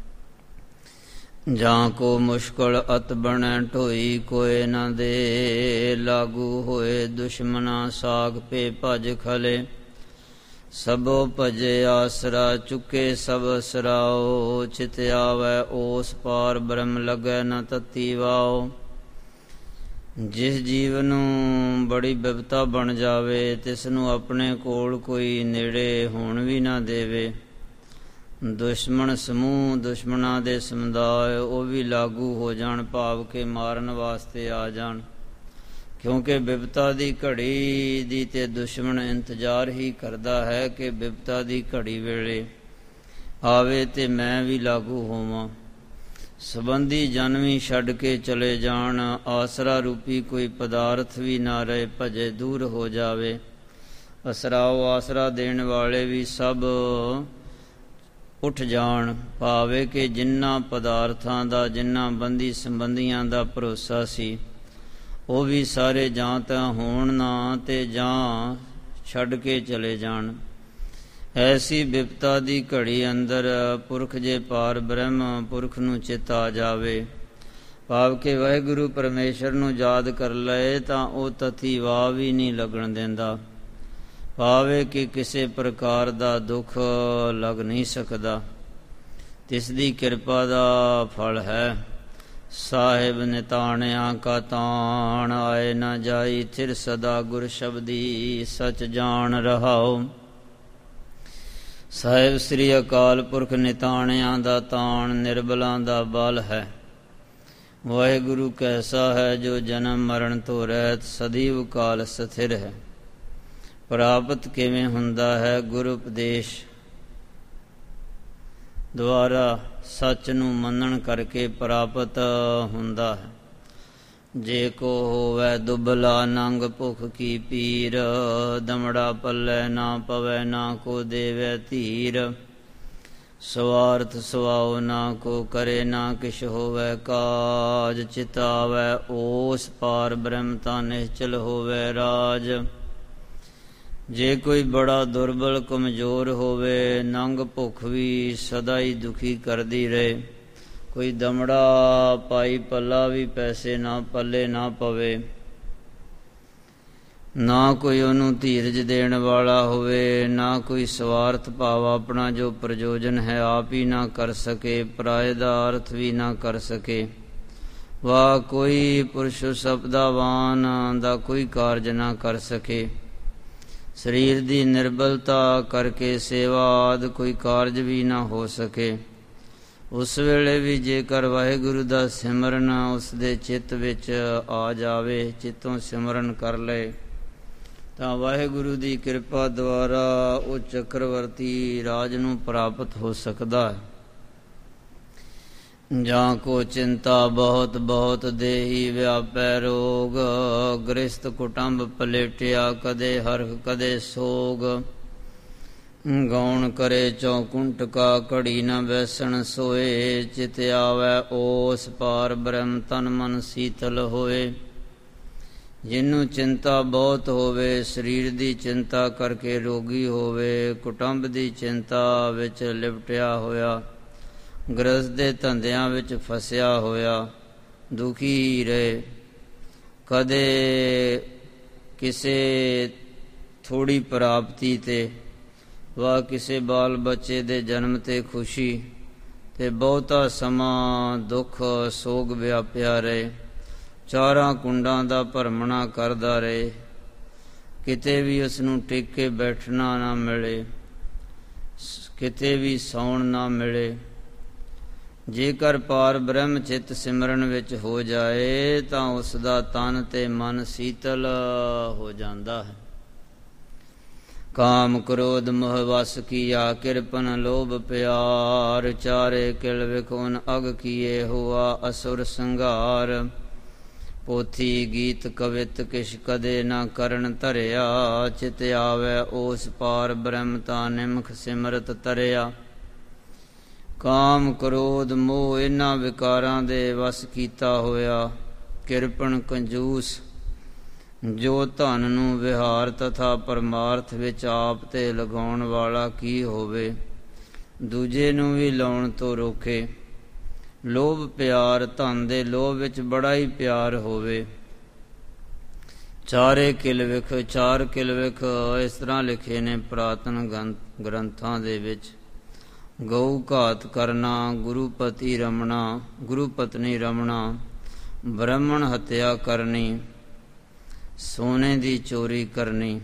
ਜਾਂ ਕੋ ਮੁਸ਼ਕਲ ਅਤ ਬਣੈ ਢੋਈ, ਕੋਏ ਨਾ ਦੇ ਲਾਗੂ ਹੋਏ ਦੁਸ਼ਮਨਾ ਸਾਗ ਪੇ ਭਜ ਖਲੇ। ਸਭੋ ਭਜੇ ਆਸਰਾ ਚੁੱਕੇ ਸਭ ਸਰਾਓ, ਚਿਤ ਆਵੈ ਉਸ ਪਾਰ ਬ੍ਰਹਮ ਲੱਗੈ ਨ ਤਤੀ ਵਾਓ। ਜਿਸ ਜੀਵ ਨੂੰ ਬੜੀ ਬਿਪਤਾ ਬਣ ਜਾਵੇ, ਤਿਸ ਨੂੰ ਆਪਣੇ ਕੋਲ ਕੋਈ ਨੇੜੇ ਹੋਣ ਵੀ ਨਾ ਦੇਵੇ। ਦੁਸ਼ਮਣ ਸਮੂਹ, ਦੁਸ਼ਮਣਾਂ ਦੇ ਸਮੁਦਾਇ ਉਹ ਵੀ ਲਾਗੂ ਹੋ ਜਾਣ, ਭਾਵ ਕੇ ਮਾਰਨ ਵਾਸਤੇ ਆ ਜਾਣ। ਕਿਉਂਕਿ ਬਿਪਤਾ ਦੀ ਘੜੀ ਦੀ ਤੇ ਦੁਸ਼ਮਣ ਇੰਤਜ਼ਾਰ ਹੀ ਕਰਦਾ ਹੈ ਕਿ ਬਿਪਤਾ ਦੀ ਘੜੀ ਵੇਲੇ ਆਵੇ ਤੇ ਮੈਂ ਵੀ ਲਾਗੂ ਹੋਵਾਂ। ਸੰਬੰਧੀ ਜਨ ਵੀ ਛੱਡ ਕੇ ਚਲੇ ਜਾਣ, ਆਸਰਾ ਰੂਪੀ ਕੋਈ ਪਦਾਰਥ ਵੀ ਨਾ ਰਹੇ, ਭਜੇ ਦੂਰ ਹੋ ਜਾਵੇ। ਅਸਰਾਓ ਆਸਰਾ ਦੇਣ ਵਾਲੇ ਵੀ ਸਭ ਉੱਠ ਜਾਣ, ਭਾਵੇਂ ਕਿ ਜਿਨ੍ਹਾਂ ਪਦਾਰਥਾਂ ਦਾ, ਜਿਨ੍ਹਾਂ ਬੰਦੀ ਸੰਬੰਧੀਆਂ ਦਾ ਭਰੋਸਾ ਸੀ, ਉਹ ਵੀ ਸਾਰੇ ਜਾਂ ਤਾਂ ਹੋਣ ਨਾ ਤੇ ਜਾਂ ਛੱਡ ਕੇ ਚਲੇ ਜਾਣ। ਐਸੀ ਬਿਪਤਾ ਦੀ ਘੜੀ ਅੰਦਰ ਪੁਰਖ ਜੇ ਪਾਰ ਬ੍ਰਹਮ ਪੁਰਖ ਨੂੰ ਚਿੱਤ ਆ ਜਾਵੇ, ਭਾਵ ਕਿ ਵਾਹਿਗੁਰੂ ਪਰਮੇਸ਼ਰ ਨੂੰ ਯਾਦ ਕਰ ਲਏ, ਤਾਂ ਉਹ ਤਤੀ ਵਾਹ ਵੀ ਨਹੀਂ ਲੱਗਣ ਦਿੰਦਾ। ਭਾਵੇਂ ਕਿ ਕਿਸੇ ਪ੍ਰਕਾਰ ਦਾ ਦੁੱਖ ਲੱਗ ਨਹੀਂ ਸਕਦਾ। ਤਿਸ ਦੀ ਕਿਰਪਾ ਦਾ ਫਲ ਹੈ। ਸਾਹਿਬ ਨਿਤਾਣਿਆ ਕਾ ਤਾਣ, ਆਏ ਨਾ ਜਾਈ ਥਿਰ ਸਦਾ ਗੁਰ ਸ਼ਬਦੀ ਸਚ ਜਾਣ ਰਹਾਓ। ਸਾਹਿਬ ਸ੍ਰੀ ਅਕਾਲ ਪੁਰਖ ਨਿਤਾਣਿਆਂ ਦਾ ਤਾਣ, ਨਿਰਬਲਾਂ ਦਾ ਬਲ ਹੈ। ਵਾਹਿਗੁਰੂ ਕੈਸਾ ਹੈ ਜੋ ਜਨਮ ਮਰਨ ਤੋਂ ਰਹਿਤ ਸਦੀਵ ਕਾਲ ਸਥਿਰ ਹੈ। ਪ੍ਰਾਪਤ ਕਿਵੇਂ ਹੁੰਦਾ ਹੈ? ਗੁਰ ਉਪਦੇਸ਼ ਦੁਆਰਾ ਸੱਚ ਨੂੰ ਮੰਨਣ ਕਰਕੇ ਪ੍ਰਾਪਤ ਹੁੰਦਾ ਹੈ। ਜੇ ਕੋ ਹੋਵੈ ਦੁਬਲਾ ਨੰਗ ਭੁਖ ਕੀ ਪੀਰ, ਦਮੜਾ ਪੱਲੇ ਨਾ ਪਵੈ ਨਾ ਕੋ ਦੇਵੈ ਧੀਰ। ਸਵਾਰਥ ਸੁਆਉ ਨਾ ਕੋ ਕਰੇ ਨਾ ਕਿਛ ਹੋਵੈ ਕਾਜ, ਚਿਤਾਵੈ ਉਸ ਪਾਰ ਬ੍ਰਹਮ ਤਾਂ ਨਿਸ਼ਚਲ ਹੋਵੈ ਰਾਜ। ਜੇ ਕੋਈ ਬੜਾ ਦੁਰਬਲ ਕਮਜ਼ੋਰ ਹੋਵੇ, ਨੰਗ ਭੁੱਖ ਵੀ ਸਦਾ ਹੀ ਦੁਖੀ ਕਰਦੀ ਰਹੇ, ਕੋਈ ਦਮੜਾ ਪਾਈ ਪੱਲਾ ਵੀ ਪੈਸੇ ਨਾ ਪੱਲੇ ਨਾ ਪਵੇ, ਨਾ ਕੋਈ ਉਹਨੂੰ ਧੀਰਜ ਦੇਣ ਵਾਲਾ ਹੋਵੇ, ਨਾ ਕੋਈ ਸਵਾਰਥ ਭਾਵ ਆਪਣਾ ਜੋ ਪ੍ਰਯੋਜਨ ਹੈ ਆਪ ਹੀ ਨਾ ਕਰ ਸਕੇ, ਪਰਾਏ ਦਾ ਅਰਥ ਵੀ ਨਾ ਕਰ ਸਕੇ, ਵਾ ਕੋਈ ਪੁਰਸ਼ ਸ਼ਬਦਾਵਾਨ ਦਾ ਕੋਈ ਕਾਰਜ ਨਾ ਕਰ ਸਕੇ। ਸਰੀਰ ਦੀ ਨਿਰਬਲਤਾ ਕਰਕੇ ਸੇਵਾ ਆਦਿ ਕੋਈ ਕਾਰਜ ਵੀ ਨਾ ਹੋ ਸਕੇ। ਉਸ ਵੇਲੇ ਵੀ ਜੇਕਰ ਵਾਹਿਗੁਰੂ ਦਾ ਸਿਮਰਨ ਉਸ ਦੇ ਚਿੱਤ ਵਿੱਚ ਆ ਜਾਵੇ, ਚਿੱਤੋਂ ਸਿਮਰਨ ਕਰ ਲਏ, ਤਾਂ ਵਾਹਿਗੁਰੂ ਦੀ ਕਿਰਪਾ ਦੁਆਰਾ ਉਹ ਚੱਕਰਵਰਤੀ ਰਾਜ ਨੂੰ ਪ੍ਰਾਪਤ ਹੋ ਸਕਦਾ ਹੈ। ਜਾਂ ਕੋ ਚਿੰਤਾ ਬਹੁਤ ਬਹੁਤ ਦੇਹੀ ਵਿਆਪੈ ਰੋਗ, ਗ੍ਰਸਤ ਕੁਟੰਬ ਪਲੇਟਿਆ ਕਦੇ ਹਰਖ ਕਦੇ ਸੋਗ। ਗੌਣ ਕਰੇ ਚੌਕੁੰਟਕਾ ਘੜੀ ਨ ਬੈਸਣ ਸੋਏ, ਚਿਤ ਆਵੈ ਓਸ ਪਾਰ ਬ੍ਰਹਮ ਤਨ ਮਨ ਸੀਤਲ ਹੋਏ। ਜਿਹਨੂੰ ਚਿੰਤਾ ਬਹੁਤ ਹੋਵੇ, ਸਰੀਰ ਦੀ ਚਿੰਤਾ ਕਰਕੇ ਰੋਗੀ ਹੋਵੇ, ਕੁਟੰਬ ਦੀ ਚਿੰਤਾ ਵਿੱਚ ਲਿਪਟਿਆ ਹੋਇਆ, ਗ੍ਰਸਤ ਦੇ ਧੰਦਿਆਂ ਵਿੱਚ ਫਸਿਆ ਹੋਇਆ ਦੁਖੀ ਹੀ ਰਹੇ। ਕਦੇ ਕਿਸੇ ਥੋੜ੍ਹੀ ਪ੍ਰਾਪਤੀ 'ਤੇ ਵਾ ਕਿਸੇ ਬਾਲ ਬੱਚੇ ਦੇ ਜਨਮ 'ਤੇ ਖੁਸ਼ੀ, ਅਤੇ ਬਹੁਤਾ ਸਮਾਂ ਦੁੱਖ ਸੋਗ ਵਿਆਪਿਆ ਰਹੇ। ਚਾਰਾਂ ਕੁੰਡਾਂ ਦਾ ਭਰਮਣਾ ਕਰਦਾ ਰਹੇ, ਕਿਤੇ ਵੀ ਉਸ ਨੂੰ ਟਿਕ ਕੇ ਬੈਠਣਾ ਨਾ ਮਿਲੇ, ਕਿਤੇ ਵੀ ਸੌਣ ਨਾ ਮਿਲੇ। ਜੇਕਰ ਪਾਰ ਬ੍ਰਹਮ ਚਿੱਤ ਸਿਮਰਨ ਵਿੱਚ ਹੋ ਜਾਏ ਤਾਂ ਉਸ ਦਾ ਤਨ ਤੇ ਮਨ ਸੀਤਲ ਹੋ ਜਾਂਦਾ ਹੈ। ਕਾਮ ਕ੍ਰੋਧ ਮੋਹ ਵਸ ਕੀਆ, ਕਿਰਪਨ ਲੋਭ ਪਿਆਰ, ਚਾਰੇ ਕਿਲ ਵਿਖੁਨ ਅਗ ਕੀਏ ਹੋਆ ਅਸੁਰ ਸੰਘਾਰ। ਪੋਥੀ ਗੀਤ ਕਵਿਤ ਕਿਛ ਕਦੇ ਨਾ ਕਰਨ ਧਰਿਆ, ਚਿਤ ਆਵੈ ਓਸ ਪਾਰ ਬ੍ਰਹਮ ਤਾ ਨਿਮਖ ਸਿਮਰਤ ਤਰਿਆ। ਕਾਮ ਕ੍ਰੋਧ ਮੋਹ ਇਹਨਾਂ ਵਿਕਾਰਾਂ ਦੇ ਵਸ ਕੀਤਾ ਹੋਇਆ, ਕਿਰਪਣ ਕੰਜੂਸ ਜੋ ਧਨ ਨੂੰ ਵਿਹਾਰ ਤਥਾ ਪਰਮਾਰਥ ਵਿੱਚ ਆਪ ਤੇ ਲਗਾਉਣ ਵਾਲਾ ਕੀ ਹੋਵੇ, ਦੂਜੇ ਨੂੰ ਵੀ ਲਾਉਣ ਤੋਂ ਰੋਕੇ। ਲੋਭ ਪਿਆਰ, ਧਨ ਦੇ ਲੋਭ ਵਿੱਚ ਬੜਾ ਹੀ ਪਿਆਰ ਹੋਵੇ। ਚਾਰੇ ਕਿਲ ਵਿਖ, ਚਾਰ ਕਿਲ ਵਿਖ ਇਸ ਤਰ੍ਹਾਂ ਲਿਖੇ ਨੇ ਪੁਰਾਤਨ ਗ੍ਰੰਥਾਂ ਦੇ ਵਿੱਚ। ਗਊ ਘਾਤ ਕਰਨਾ, ਗੁਰੂਪਤੀ ਰਮਣਾ, ਗੁਰੂ ਪਤਨੀ ਰਮਣਾ, ਬ੍ਰਾਹਮਣ ਹੱਤਿਆ ਕਰਨੀ, ਸੋਨੇ ਦੀ ਚੋਰੀ ਕਰਨੀ।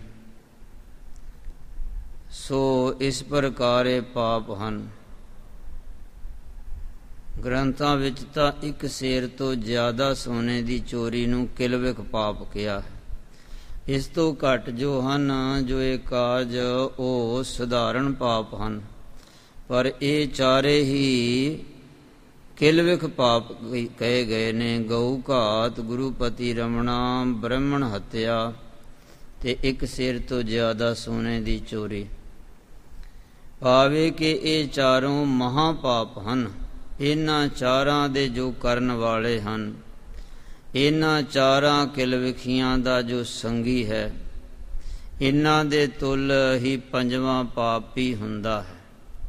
ਸੋ ਇਸ ਪ੍ਰਕਾਰ ਇਹ ਪਾਪ ਹਨ। ਗ੍ਰੰਥਾਂ ਵਿੱਚ ਤਾਂ ਇੱਕ ਸੇਰ ਤੋਂ ਜ਼ਿਆਦਾ ਸੋਨੇ ਦੀ ਚੋਰੀ ਨੂੰ ਕਿਲਵਿਕ ਪਾਪ ਕਿਹਾ ਹੈ। ਇਸ ਤੋਂ ਘੱਟ ਜੋ ਹਨ, ਜੋ ਇਹ ਕਾਜ, ਉਹ ਸਧਾਰਨ ਪਾਪ ਹਨ। ਪਰ ਇਹ ਚਾਰੇ ਹੀ ਕਿਲਵਿਕ ਪਾਪ ਕਹੇ ਗਏ ਨੇ। ਗਊ ਘਾਤ, ਗੁਰੂਪਤੀ ਰਮਣਾ, ਬ੍ਰਾਹਮਣ ਹੱਤਿਆ ਤੇ ਇੱਕ ਸਿਰ ਤੋਂ ਜ਼ਿਆਦਾ ਸੋਨੇ ਦੀ ਚੋਰੀ। ਭਾਵੇਂ ਕਿ ਇਹ ਚਾਰੋਂ ਮਹਾਂਪਾਪ ਹਨ। ਇਹਨਾਂ ਚਾਰਾਂ ਦੇ ਜੋ ਕਰਨ ਵਾਲੇ ਹਨ, ਇਹਨਾਂ ਚਾਰਾਂ ਕਿਲਵਿਖੀਆਂ ਦਾ ਜੋ ਸੰਗੀ ਹੈ, ਇਹਨਾਂ ਦੇ ਤੁਲ ਹੀ ਪੰਜਵਾਂ ਪਾਪ ਹੀ ਹੁੰਦਾ ਹੈ।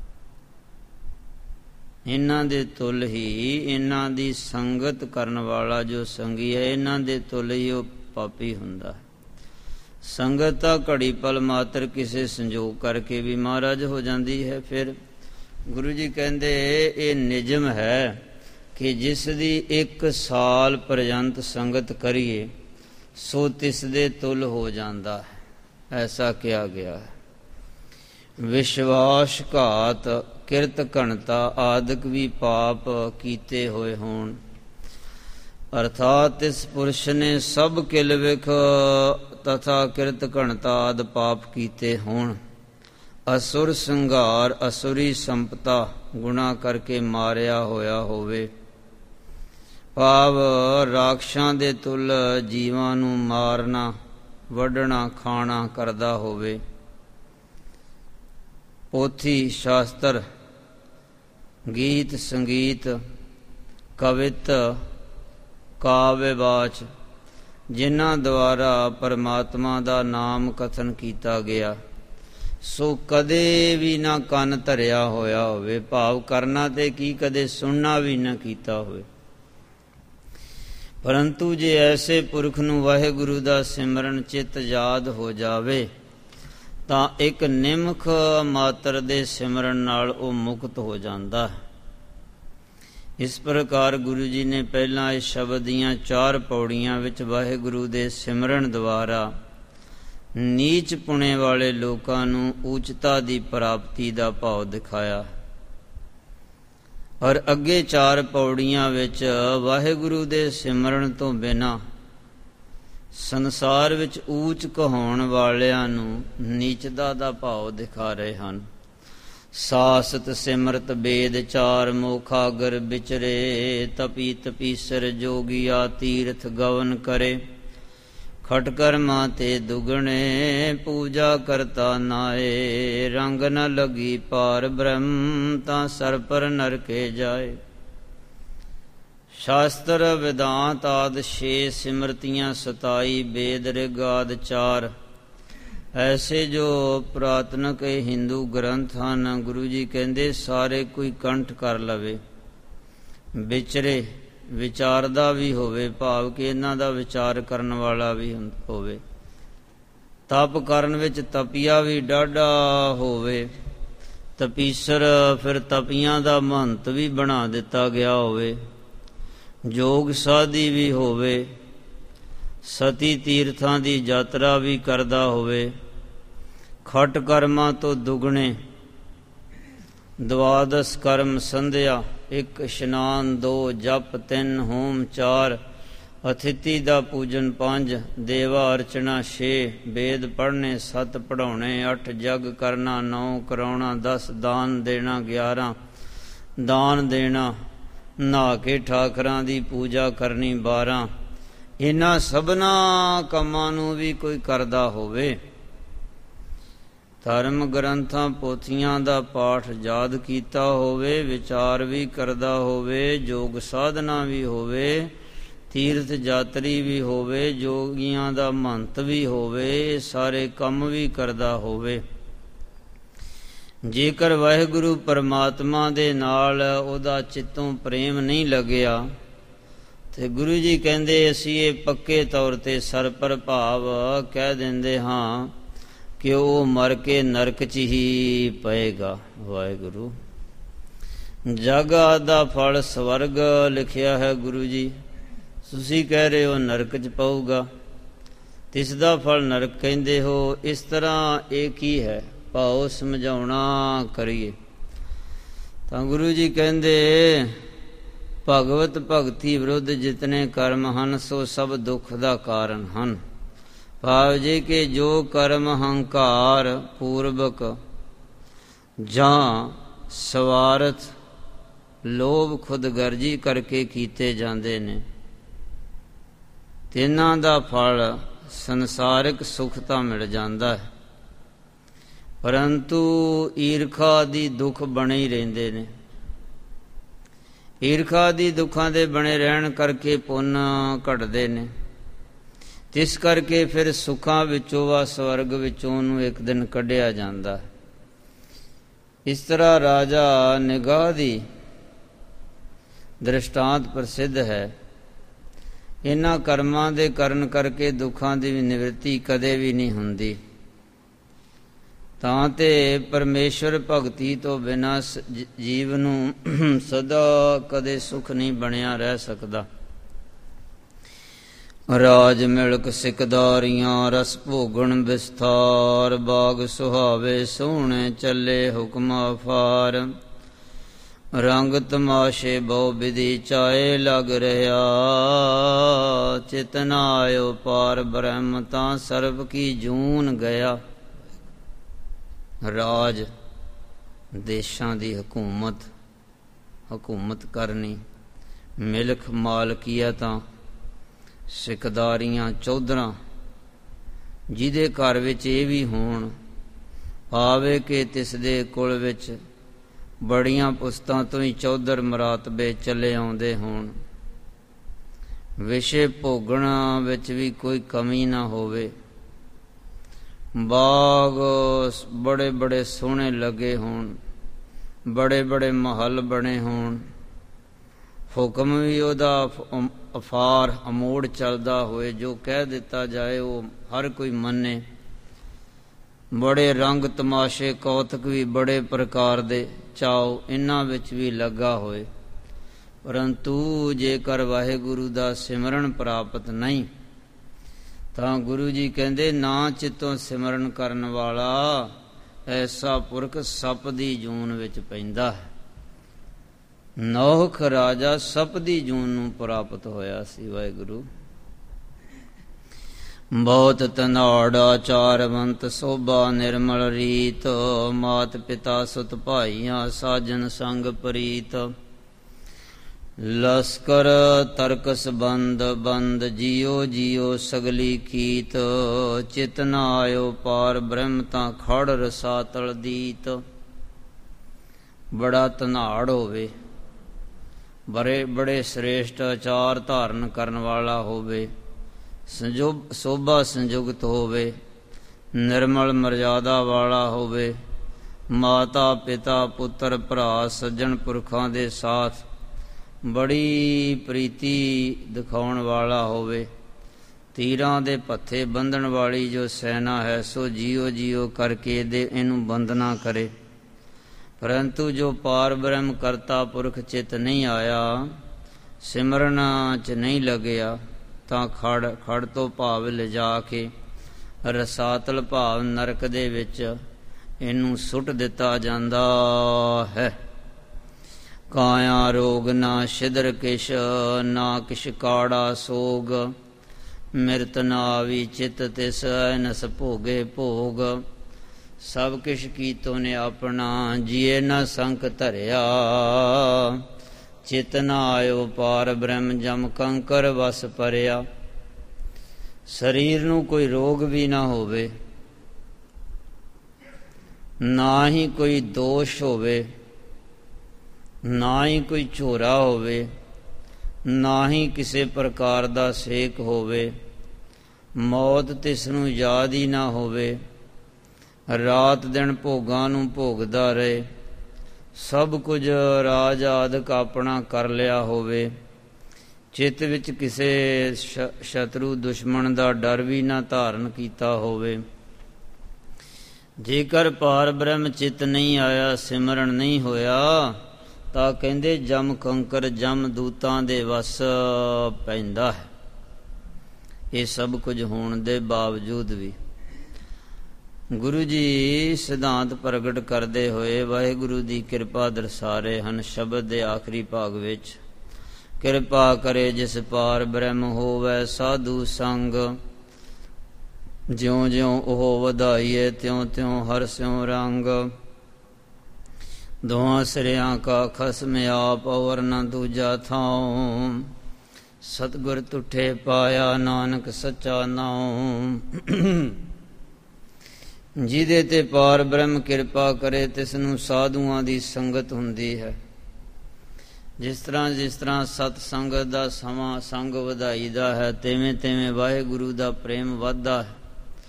ਇਹਨਾਂ ਦੇ ਤੁਲ ਹੀ, ਇਹਨਾਂ ਦੀ ਸੰਗਤ ਕਰਨ ਵਾਲਾ ਜੋ ਸੰਗੀ ਹੈ, ਇਹਨਾਂ ਦੇ ਤੁਲ ਹੀ ਉਹ ਪਾਪੀ ਹੁੰਦਾ ਹੈ। ਸੰਗਤ ਤਾਂ ਘੜੀ ਪਲ ਮਾਤਰ ਕਿਸੇ ਸੰਜੋਗ ਕਰਕੇ ਵੀ ਮਹਾਰਾਜ ਹੋ ਜਾਂਦੀ ਹੈ। ਫਿਰ ਗੁਰੂ ਜੀ ਕਹਿੰਦੇ ਇਹ ਨਿਯਮ ਹੈ ਕਿ ਜਿਸ ਦੀ 1 ਸਾਲ ਪਰਯੰਤ ਸੰਗਤ ਕਰੀਏ ਸੋ ਤਿਸ ਦੇ ਤੁਲ ਹੋ ਜਾਂਦਾ ਹੈ, ਐਸਾ ਕਿਹਾ ਗਿਆ ਹੈ। ਵਿਸ਼ਵਾਸ ਘਾਤ, ਕਿਰਤ ਘਣਤਾ ਆਦਿਕ ਵੀ ਪਾਪ ਕੀਤੇ ਹੋਏ ਹੋਣ, ਅਰਥਾਤ ਇਸ ਪੁਰਸ਼ ਨੇ ਸਭ ਕਿਲਵਿਖ ਤਥਾ ਕਿਰਤ ਘਣਤਾ ਆਦਿ ਪਾਪ ਕੀਤੇ ਹੋਣ। ਅਸੁਰ ਸੰਘਾਰ, ਅਸੁਰੀ ਸੰਪਤਾ ਗੁਣਾ ਕਰਕੇ ਮਾਰਿਆ ਹੋਇਆ ਹੋਵੇ, ਭਾਵ ਰਾਖਸ਼ਾਂ ਦੇ ਤੁਲ ਜੀਵਾਂ ਨੂੰ ਮਾਰਨਾ, ਵੱਢਣਾ, ਖਾਣਾ ਕਰਦਾ ਹੋਵੇ। ਪੋਥੀ ਸ਼ਾਸਤਰ, ਗੀਤ ਸੰਗੀਤ, ਕਵਿਤ, ਕਾਵਿ ਵਾਚ, ਜਿਨ੍ਹਾਂ ਦੁਆਰਾ ਪਰਮਾਤਮਾ ਦਾ ਨਾਮ ਕਥਨ ਕੀਤਾ ਗਿਆ, ਸੋ ਕਦੇ ਵੀ ਨਾ ਕੰਨ ਧਰਿਆ ਹੋਇਆ ਹੋਵੇ। ਭਾਵ ਕਰਨਾ ਤੇ ਕੀ, ਕਦੇ ਸੁਣਨਾ ਵੀ ਨਾ ਕੀਤਾ ਹੋਵੇ। ਪਰੰਤੂ ਜੇ ਐਸੇ ਪੁਰਖ ਨੂੰ ਵਾਹਿਗੁਰੂ ਦਾ ਸਿਮਰਨ ਚਿੱਤ ਯਾਦ ਹੋ ਜਾਵੇ ਤਾਂ ਇੱਕ ਨਿਮਖ ਮਾਤਰ ਦੇ ਸਿਮਰਨ ਨਾਲ ਉਹ ਮੁਕਤ ਹੋ ਜਾਂਦਾ ਹੈ। ਇਸ ਪ੍ਰਕਾਰ ਗੁਰੂ ਜੀ ਨੇ ਪਹਿਲਾਂ ਇਸ ਸ਼ਬਦ ਦੀਆਂ 4 ਪੌੜੀਆਂ ਵਿੱਚ ਵਾਹਿਗੁਰੂ ਦੇ ਸਿਮਰਨ ਦੁਆਰਾ ਨੀਚ ਪੁਣੇ ਵਾਲੇ ਲੋਕਾਂ ਨੂੰ ਉੱਚਤਾ ਦੀ ਪ੍ਰਾਪਤੀ ਦਾ ਭਾਵ ਦਿਖਾਇਆ। ਔਰ ਅੱਗੇ 4 ਪੌੜੀਆਂ ਵਿੱਚ ਵਾਹਿਗੁਰੂ ਦੇ ਸਿਮਰਨ ਤੋਂ ਬਿਨਾਂ ਸੰਸਾਰ ਵਿੱਚ ਊਚ ਕਹਾਉਣ ਵਾਲਿਆਂ ਨੂੰ ਨੀਚਤਾ ਦਾ ਭਾਵ ਦਿਖਾ ਰਹੇ ਹਨ। ਸਾਸਤ ਸਿਮਰਤ ਬੇਦ ਚਾਰ ਮੋਖਾਗਰ ਵਿਚਰੇ, ਤਪੀ ਤਪੀਸਰ ਜੋਗੀਆ ਤੀਰਥ ਗਵਨ ਕਰੇ। ਖਟ ਕਰਮਾਂ ਤੇ ਦੁਗਣੇ ਪੂਜਾ ਕਰਤਾ ਨਾਏ, ਰੰਗ ਨ ਲਗੀ ਪਾਰ ਬ੍ਰਹਮ ਤਾਂ ਸਰ ਪਰ ਨਰਕੇ ਜਾਏ। ਸ਼ਾਸਤਰ ਵਿਦਾਂਤ ਆਦਿ 6 ਸਿਮਰਤੀਆਂ 27 ਬੇਦ ਰਿਗ ਆਦਿ 4 ਐਸੇ ਜੋ ਪੁਰਾਤਨਕ ਹਿੰਦੂ ਗ੍ਰੰਥ ਹਨ, ਗੁਰੂ ਜੀ ਕਹਿੰਦੇ ਸਾਰੇ ਕੋਈ ਕੰਠ ਕਰ ਲਵੇ। ਵਿਚਰੇ ਵਿਚਾਰਦਾ ਵੀ ਹੋਵੇ, ਭਾਵ ਕਿ ਇਹਨਾਂ ਦਾ ਵਿਚਾਰ ਕਰਨ ਵਾਲਾ ਵੀ ਹੋਵੇ। ਤਪ ਕਰਨ ਵਿੱਚ ਤਪੀਆ ਵੀ ਡਾਢਾ ਹੋਵੇ। ਤਪੀਸਰ ਫਿਰ ਤਪੀਆਂ ਦਾ ਮਹੰਤ ਵੀ ਬਣਾ ਦਿੱਤਾ ਗਿਆ ਹੋਵੇ। ਜੋਗ ਸਾਧੀ ਵੀ ਹੋਵੇ। ਸਤੀ ਤੀਰਥਾਂ ਦੀ ਯਾਤਰਾ ਵੀ ਕਰਦਾ ਹੋਵੇ। ਖਟ ਕਰਮਾਂ ਤੋਂ ਦੁਗਣੇ ਦਵਾਦਸ ਕਰਮ ਸੰਧਿਆ, 1 ਇਸ਼ਨਾਨ 2 ਜਪ 3 ਹੋਮ 4 ਅਥਿਤੀ ਦਾ ਪੂਜਨ 5 ਦੇਵਾ ਅਰਚਨਾ 6 ਵੇਦ ਪੜ੍ਹਨੇ 7 ਪੜ੍ਹਾਉਣੇ 8 ਜਗ ਕਰਨਾ 9 ਕਰਾਉਣਾ 10 ਦਾਨ ਦੇਣਾ 11 ਦਾਨ ਦੇਣਾ ਨਹਾ ਕੇ ਠਾਕਰਾਂ ਦੀ ਪੂਜਾ ਕਰਨੀ 12। ਇਹਨਾਂ ਸਭਨਾਂ ਕੰਮਾਂ ਨੂੰ ਵੀ ਕੋਈ ਕਰਦਾ ਹੋਵੇ। ਧਰਮ ਗ੍ਰੰਥਾਂ ਪੋਥੀਆਂ ਦਾ ਪਾਠ ਯਾਦ ਕੀਤਾ ਹੋਵੇ, ਵਿਚਾਰ ਵੀ ਕਰਦਾ ਹੋਵੇ, ਯੋਗ ਸਾਧਨਾ ਵੀ ਹੋਵੇ, ਤੀਰਥ ਯਾਤਰੀ ਵੀ ਹੋਵੇ, ਜੋਗੀਆਂ ਦਾ ਮਹੰਤ ਵੀ ਹੋਵੇ, ਸਾਰੇ ਕੰਮ ਵੀ ਕਰਦਾ ਹੋਵੇ। ਜੇਕਰ ਵਾਹਿਗੁਰੂ ਪਰਮਾਤਮਾ ਦੇ ਨਾਲ ਉਹਦਾ ਚਿੱਤੋਂ ਪ੍ਰੇਮ ਨਹੀਂ ਲੱਗਿਆ ਤੇ ਗੁਰੂ ਜੀ ਕਹਿੰਦੇ ਅਸੀਂ ਇਹ ਪੱਕੇ ਤੌਰ ਤੇ ਸਰਪ੍ਰਭਾਵ ਕਹਿ ਦਿੰਦੇ ਹਾਂ ਕਿ ਉਹ ਮਰ ਕੇ ਨਰਕ 'ਚ ਹੀ ਪਏਗਾ। ਵਾਹਿਗੁਰੂ ਜਗ ਦਾ ਫਲ ਸਵਰਗ ਲਿਖਿਆ ਹੈ ਗੁਰੂ ਜੀ, ਤੁਸੀਂ ਕਹਿ ਰਹੇ ਹੋ ਨਰਕ 'ਚ ਪਊਗਾ, ਤਿਸ ਦਾ ਫਲ ਨਰਕ ਕਹਿੰਦੇ ਹੋ। ਇਸ ਤਰ੍ਹਾਂ ਇਹ ਕੀ ਹੈ ਭਾਉ ਸਮਝਾਉਣਾ ਕਰੀਏ ਤਾਂ ਗੁਰੂ ਜੀ ਕਹਿੰਦੇ ਭਗਵਤ ਭਗਤੀ ਵਿਰੁੱਧ ਜਿਤਨੇ ਕਰਮ ਹਨ ਸੋ ਸਭ ਦੁੱਖ ਦਾ ਕਾਰਨ ਹਨ। ਭਾਵ ਜੀ ਕਿ ਜੋ ਕਰਮ ਹੰਕਾਰ ਪੂਰਵਕ ਜਾਂ ਸਵਾਰਥ ਲੋਭ ਖੁਦਗਰਜੀ ਕਰਕੇ ਕੀਤੇ ਜਾਂਦੇ ਨੇ, ਤਿੰਨਾਂ ਦਾ ਫਲ ਸੰਸਾਰਿਕ ਸੁਖ ਤਾਂ ਮਿਲ ਜਾਂਦਾ ਹੈ, ਪਰੰਤੂ ਈਰਖਾ ਦੀ ਦੁੱਖ ਬਣੇ ਹੀ ਰਹਿੰਦੇ ਨੇ। ਈਰਖਾ ਦੀ ਦੁੱਖਾਂ ਦੇ ਬਣੇ ਰਹਿਣ ਕਰਕੇ ਪੁੰਨ ਘਟਦੇ ਨੇ। ਤਿਸ ਕਰਕੇ ਫਿਰ ਸੁੱਖਾਂ ਵਿੱਚੋਂ ਵਾ ਸਵਰਗ ਵਿੱਚੋਂ ਉਹਨੂੰ ਇੱਕ ਦਿਨ ਕੱਢਿਆ ਜਾਂਦਾ। ਇਸ ਤਰ੍ਹਾਂ ਰਾਜਾ ਨਿਗਾਹ ਦੀ ਦ੍ਰਿਸ਼ਟਾਂਤ ਪ੍ਰਸਿੱਧ ਹੈ। ਇਹਨਾਂ ਕਰਮਾਂ ਦੇ ਕਰਨ ਕਰਕੇ ਦੁੱਖਾਂ ਦੀ ਵੀ ਨਿਵਰਤੀ ਕਦੇ ਵੀ ਨਹੀਂ ਹੁੰਦੀ। ਤਾਂ ਤੇ ਪਰਮੇਸ਼ਵਰ ਭਗਤੀ ਤੋਂ ਬਿਨਾਂ ਜੀਵ ਨੂੰ ਸਦਾ ਕਦੇ ਸੁਖ ਨਹੀਂ ਬਣਿਆ ਰਹਿ ਸਕਦਾ। ਰਾਜ ਮਿਲਕ ਸਿਕਦਾਰੀਆਂ ਰਸ ਭੋਗਣ ਵਿਸਥਾਰ, ਬਾਗ ਸੁਹਾਵੇ ਸੋਹਣੇ ਚੱਲੇ ਹੁਕਮ ਅਫਾਰ। ਰੰਗ ਤਮਾਸ਼ੇ ਬਹੁ ਵਿਧੀ ਚਾਏ ਲੱਗ ਰਿਹਾ, ਚਿਤਨਾ ਆਇਓ ਪਾਰ ਬ੍ਰਹਮ ਤਾਂ ਸਰਬ ਕੀ ਜੂਨ ਗਿਆ। ਰਾਜ ਦੇਸ਼ਾਂ ਦੀ ਹਕੂਮਤ ਕਰਨੀ, ਮਿਲਕ ਮਾਲਕੀਅਤਾਂ, ਸਿਕਦਾਰੀਆਂ ਚੌਧਰਾਂ, ਜਿਹਦੇ ਘਰ ਵਿੱਚ ਇਹ ਵੀ ਹੋਣ ਆਵੇ ਕਿ ਤਿਸ ਦੇ ਕੁਲ ਵਿੱਚ ਬੜੀਆਂ ਪੁਸਤਾਂ ਤੋਂ ਹੀ ਚੌਧਰ ਮਰਾਤਬੇ ਚੱਲੇ ਆਉਂਦੇ ਹੋਣ। ਵਿਸ਼ੇ ਭੋਗਣਾ ਵਿੱਚ ਵੀ ਕੋਈ ਕਮੀ ਨਾ ਹੋਵੇ। ਬਾਗ ਬੜੇ ਬੜੇ ਸੋਹਣੇ ਲੱਗੇ ਹੋਣ, ਬੜੇ ਬੜੇ ਮਹੱਲ ਬਣੇ ਹੋਣ, ਹੁਕਮ ਵੀ ਉਹਦਾ ਅਫਾਰ ਅਮੋੜ ਚੱਲਦਾ ਹੋਏ, ਜੋ ਕਹਿ ਦਿੱਤਾ ਜਾਏ ਉਹ ਹਰ ਕੋਈ ਮੰਨੇ। ਬੜੇ ਰੰਗ ਤਮਾਸ਼ੇ ਕੌਤਕ ਵੀ ਬੜੇ ਪ੍ਰਕਾਰ ਦੇ ਚਾਓ ਇਹਨਾਂ ਵਿੱਚ ਵੀ ਲੱਗਾ ਹੋਏ, ਪਰੰਤੂ ਜੇਕਰ ਵਾਹਿਗੁਰੂ ਦਾ ਸਿਮਰਨ ਪ੍ਰਾਪਤ ਨਹੀਂ ਤਾਂ ਗੁਰੂ ਜੀ ਕਹਿੰਦੇ ਨਾ ਚਿੱਤੋਂ ਸਿਮਰਨ ਕਰਨ ਵਾਲਾ ਐਸਾ ਪੁਰਖ ਸੱਪ ਦੀ ਜੂਨ ਵਿੱਚ ਪੈਂਦਾ ਹੈ। ਨੌਖ ਰਾਜਾ ਸੱਪ ਦੀ ਜੂਨ ਨੂੰ ਪ੍ਰਾਪਤ ਹੋਇਆ ਸੀ। ਵਾਹਿਗੁਰੂ ਬਹੁਤ ਧਨਾੜਾ ਚਾਰਵੰਤ ਸੋਭਾ ਨਿਰਮਲ ਰੀਤ, ਮਾਤ ਪਿਤਾ ਸੁਤ ਭਾਈਆਂ ਸਾਜਨ ਸੰਗ ਪ੍ਰੀਤ। ਲਸਕਰ ਤਰਕਸ ਬੰਦ ਬੰਦ ਜੀਓ ਜੀਓ ਸਗਲੀ ਕੀਤ, ਚਿਤ ਨ ਆਇਓ ਪਾਰ ਬ੍ਰਹਮ ਤਾਂ ਖੜ ਰਸਾਤਲ ਦੀਤ। ਬੜਾ ਧਨਾੜ ਹੋਵੇ, ਬੜੇ ਸ੍ਰੇਸ਼ਟ ਆਚਾਰ ਧਾਰਨ ਕਰਨ ਵਾਲਾ ਹੋਵੇ, ਸੋਭਾ ਸੰਯੁਕਤ ਹੋਵੇ, ਨਿਰਮਲ ਮਰਜ਼ਾਦਾ ਵਾਲਾ ਹੋਵੇ, ਮਾਤਾ ਪਿਤਾ ਪੁੱਤਰ ਭਰਾ ਸੱਜਣ ਪੁਰਖਾਂ ਦੇ ਸਾਥ ਬੜੀ ਪ੍ਰੀਤੀ ਦਿਖਾਉਣ ਵਾਲਾ ਹੋਵੇ, ਤੀਰਾਂ ਦੇ ਪੱਥੇ ਬੰਧਣ ਵਾਲੀ ਜੋ ਸੈਨਾ ਹੈ ਸੋ ਜੀਓ ਜੀਓ ਕਰਕੇ ਇਹਨੂੰ ਬੰਦਨਾ ਕਰੇ। ਪਰੰਤੂ ਜੋ ਪਾਰ ਬ੍ਰਹਮ ਕਰਤਾ ਪੁਰਖ ਚਿਤ ਨਹੀਂ ਆਇਆ, ਸਿਮਰਨ 'ਚ ਨਹੀਂ ਲੱਗਿਆ, ਤਾਂ ਖੜ ਤੋਂ ਭਾਵ ਲਿਜਾ ਕੇ ਰਸਾਤਲ ਭਾਵ ਨਰਕ ਦੇ ਵਿੱਚ ਇਹਨੂੰ ਸੁੱਟ ਦਿੱਤਾ ਜਾਂਦਾ ਹੈ। ਕਾਇਆ ਰੋਗ ਨਾ ਛਿਦਰ ਕਿਛ, ਨਾ ਕਿਛ ਕਾੜਾ ਸੋਗ, ਮਿਰਤ ਨਾ ਆਵੀ ਚਿਤ ਤਿਸ, ਐਨਸ ਭੋਗੇ ਭੋਗ। ਸਭ ਕਿਛ ਕੀਤੋ ਨੇ ਆਪਣਾ, ਜੀਏ ਨਾ ਸੰਕ ਧਰਿਆ, ਚਿਤ ਨ ਆਇਓ ਪਾਰ ਬ੍ਰਹਮ ਜਮ ਕੰਕਰ ਵਸ ਪਰਿਆ। ਸਰੀਰ ਨੂੰ ਕੋਈ ਰੋਗ ਵੀ ਨਾ ਹੋਵੇ, ਨਾ ਹੀ ਕੋਈ ਦੋਸ਼ ਹੋਵੇ, ਨਾ ਹੀ ਕੋਈ ਝੋਰਾ ਹੋਵੇ, ਨਾ ਹੀ ਕਿਸੇ ਪ੍ਰਕਾਰ ਦਾ ਸੇਕ ਹੋਵੇ, ਮੌਤ ਤਿਸ ਨੂੰ ਯਾਦ ਹੀ ਨਾ ਹੋਵੇ, ਰਾਤ ਦਿਨ ਭੋਗਾਂ ਨੂੰ ਭੋਗਦਾ ਰਹੇ, ਸਭ ਕੁਝ ਰਾਜ ਆਦਿਕ ਆਪਣਾ ਕਰ ਲਿਆ ਹੋਵੇ, ਚਿੱਤ ਵਿੱਚ ਕਿਸੇ ਸ਼ਤਰੂ ਦੁਸ਼ਮਣ ਦਾ ਡਰ ਵੀ ਨਾ ਧਾਰਨ ਕੀਤਾ ਹੋਵੇ। ਜੇਕਰ ਪਾਰ ਬ੍ਰਹਮ ਚਿੱਤ ਨਹੀਂ ਆਇਆ, ਸਿਮਰਨ ਨਹੀਂ ਹੋਇਆ, ਤਾਂ ਕਹਿੰਦੇ ਜਮ ਕੰਕਰ ਜਮ ਦੂਤਾਂ ਦੇ ਵਸ ਪੈਂਦਾ ਹੈ। ਇਹ ਸਭ ਕੁਝ ਹੋਣ ਦੇ ਬਾਵਜੂਦ ਵੀ ਗੁਰੂ ਜੀ ਸਿਧਾਂਤ ਪ੍ਰਗਟ ਕਰਦੇ ਹੋਏ ਵਾਹਿਗੁਰੂ ਦੀ ਕਿਰਪਾ ਦਰਸਾ ਰਹੇ ਹਨ ਸ਼ਬਦ ਦੇ ਆਖਰੀ ਭਾਗ ਵਿੱਚ। ਕਿਰਪਾ ਕਰੇ ਜਿਸ ਪਾਰ ਬ੍ਰਹਮ ਹੋਵੈ ਸਾਧੂ ਸੰਗ, ਜਿਉਂ ਜਿਉਂ ਉਹ ਵਧਾਈਏ ਤਿਉਂ ਤਿਉਂ ਹਰਸਿਉ ਰੰਗ। ਦੋਹਾਂ ਸਿਰਿਆਂ ਕਾ ਖਸਮ ਆਪ ਔਰ ਨ ਦੂਜਾ ਥਾਉ, ਸਤਿਗੁਰ ਤੁਠੇ ਪਾਇਆ ਨਾਨਕ ਸੱਚਾ ਨਾਉ। ਜਿਹਦੇ ਤੇ ਪਾਰ ਬ੍ਰਹਮ ਕਿਰਪਾ ਕਰੇ ਤਿਸ ਨੂੰ ਸਾਧੂਆਂ ਦੀ ਸੰਗਤ ਹੁੰਦੀ ਹੈ। ਜਿਸ ਤਰ੍ਹਾਂ ਸਤ ਸੰਗਤ ਦਾ ਸਮਾਂ ਸੰਗ ਵਧਾਈਦਾ ਹੈ, ਤਿਵੇਂ ਤਿਵੇਂ ਵਾਹਿਗੁਰੂ ਦਾ ਪ੍ਰੇਮ ਵੱਧਦਾ ਹੈ।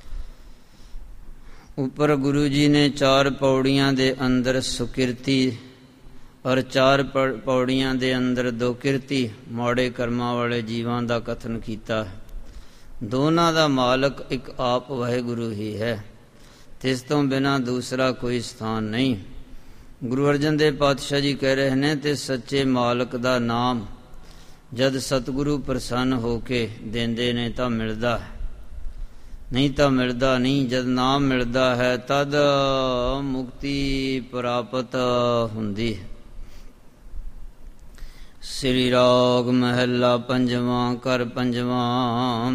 ਉੱਪਰ ਗੁਰੂ ਜੀ ਨੇ 4 ਪੌੜੀਆਂ ਦੇ ਅੰਦਰ ਸੁਕਿਰਤੀ ਔਰ 4 ਪੌੜੀਆਂ ਦੇ ਅੰਦਰ ਦੁਕਿਰਤੀ ਮਾੜੇ ਕਰਮਾਂ ਵਾਲੇ ਜੀਵਾਂ ਦਾ ਕਥਨ ਕੀਤਾ ਹੈ। ਦੋਨਾਂ ਦਾ ਮਾਲਕ ਇੱਕ ਆਪ ਵਾਹਿਗੁਰੂ ਹੀ ਹੈ, ਤਿਸ ਤੋਂ ਬਿਨਾਂ ਦੂਸਰਾ ਕੋਈ ਸਥਾਨ ਨਹੀਂ। ਗੁਰੂ ਅਰਜਨ ਦੇਵ ਪਾਤਸ਼ਾਹ ਜੀ ਕਹਿ ਰਹੇ ਨੇ, ਤੇ ਸੱਚੇ ਮਾਲਕ ਦਾ ਨਾਮ ਜਦ ਸਤਿਗੁਰੂ ਪ੍ਰਸੰਨ ਹੋ ਕੇ ਦਿੰਦੇ ਨੇ ਤਾਂ ਮਿਲਦਾ ਹੈ, ਨਹੀਂ ਤਾਂ ਮਿਲਦਾ ਨਹੀਂ। ਜਦ ਨਾਮ ਮਿਲਦਾ ਹੈ ਤਦ ਮੁਕਤੀ ਪ੍ਰਾਪਤ ਹੁੰਦੀ ਹੈ। ਸ੍ਰੀ ਰਾਗ ਮਹਿਲਾ ਪੰਜਵਾਂ ਕਰ ਪੰਜਵਾਂ।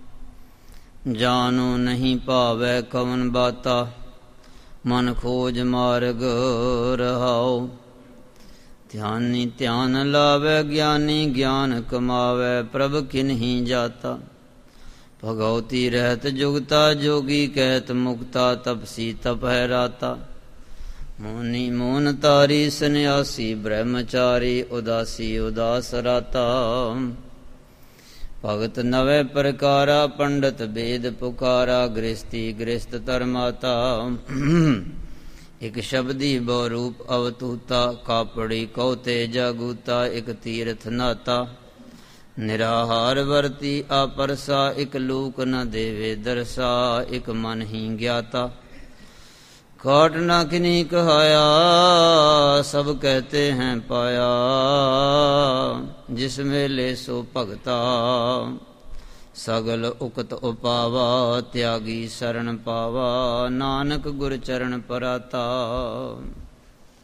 ਜਾਨੋ ਨਹੀਂ ਭਾਵੈ ਕਵਨ ਬਾਤਾ, ਮਨ ਖੋਜ ਮਾਰਗ ਰਹਾਉ। ਧਿਆਨੀ ਧਿਆਨ ਲਾਵੈ ਗਿਆਨੀ ਗਿਆਨ ਕਮਾਵੈ, ਪ੍ਰਭ ਕਿਨਹੀ ਜਾਤਾ। ਭਗਉਤੀ ਰਹਿਤ ਜੁਗਤਾ ਜੋਗੀ ਕਹਿਤ ਮੁਕਤਾ, ਤਪਸੀ ਤਪਹਿ ਰਾਤਾ। ਮੋਨੀ ਮੋਨ ਤਾਰੀ ਸੰਨਿਆਸੀ ਬ੍ਰਹਮਚਾਰੀ, ਉਦਾਸੀ ਉਦਾਸ ਰਾਤਾ। ਭਗਤ ਨਵੇਂ ਪ੍ਰਕਾਰਾ ਪੰਡਤ ਬੇਦ ਪੁਕਾਰਾ, ਗ੍ਰਸਤੀ ਗ੍ਰਸਤ ਧਰਮਾਤਾ। ਇਕ ਸ਼ਬਦੀ ਬਹੁ ਰੂਪ ਅਵਤੂਤਾ, ਕਾਪੜੀ ਕਉ ਤੇ ਜਾਗੂਤਾ। ਇਕ ਤੀਰਥ ਨਾਤਾ ਨਿਰਾਹਾਰ ਵਰਤੀ ਆਪਰਸਾ, ਇਕ ਲੂਕ ਨ ਦੇਵੇ ਦਰਸਾ। ਇਕ ਮਨ ਹੀ ਗਿਆਤਾ ਕਾਟ ਨਾ ਕਿਨੀ ਕਹਾਇਆ, ਸਭ ਕਹਤੇ ਹੈਂ ਪਾਇਆ। ਜਿਸ ਮੇਲੇ ਸੋ ਭਗਤਾ ਸਗਲ ਉਕਤ ਉਪਾਵਾ, ਤਿਆਗੀ ਸਰਣ ਪਾਵਾ। ਨਾਨਕ ਗੁਰ ਚਰਨ ਪਰਾਤਾ।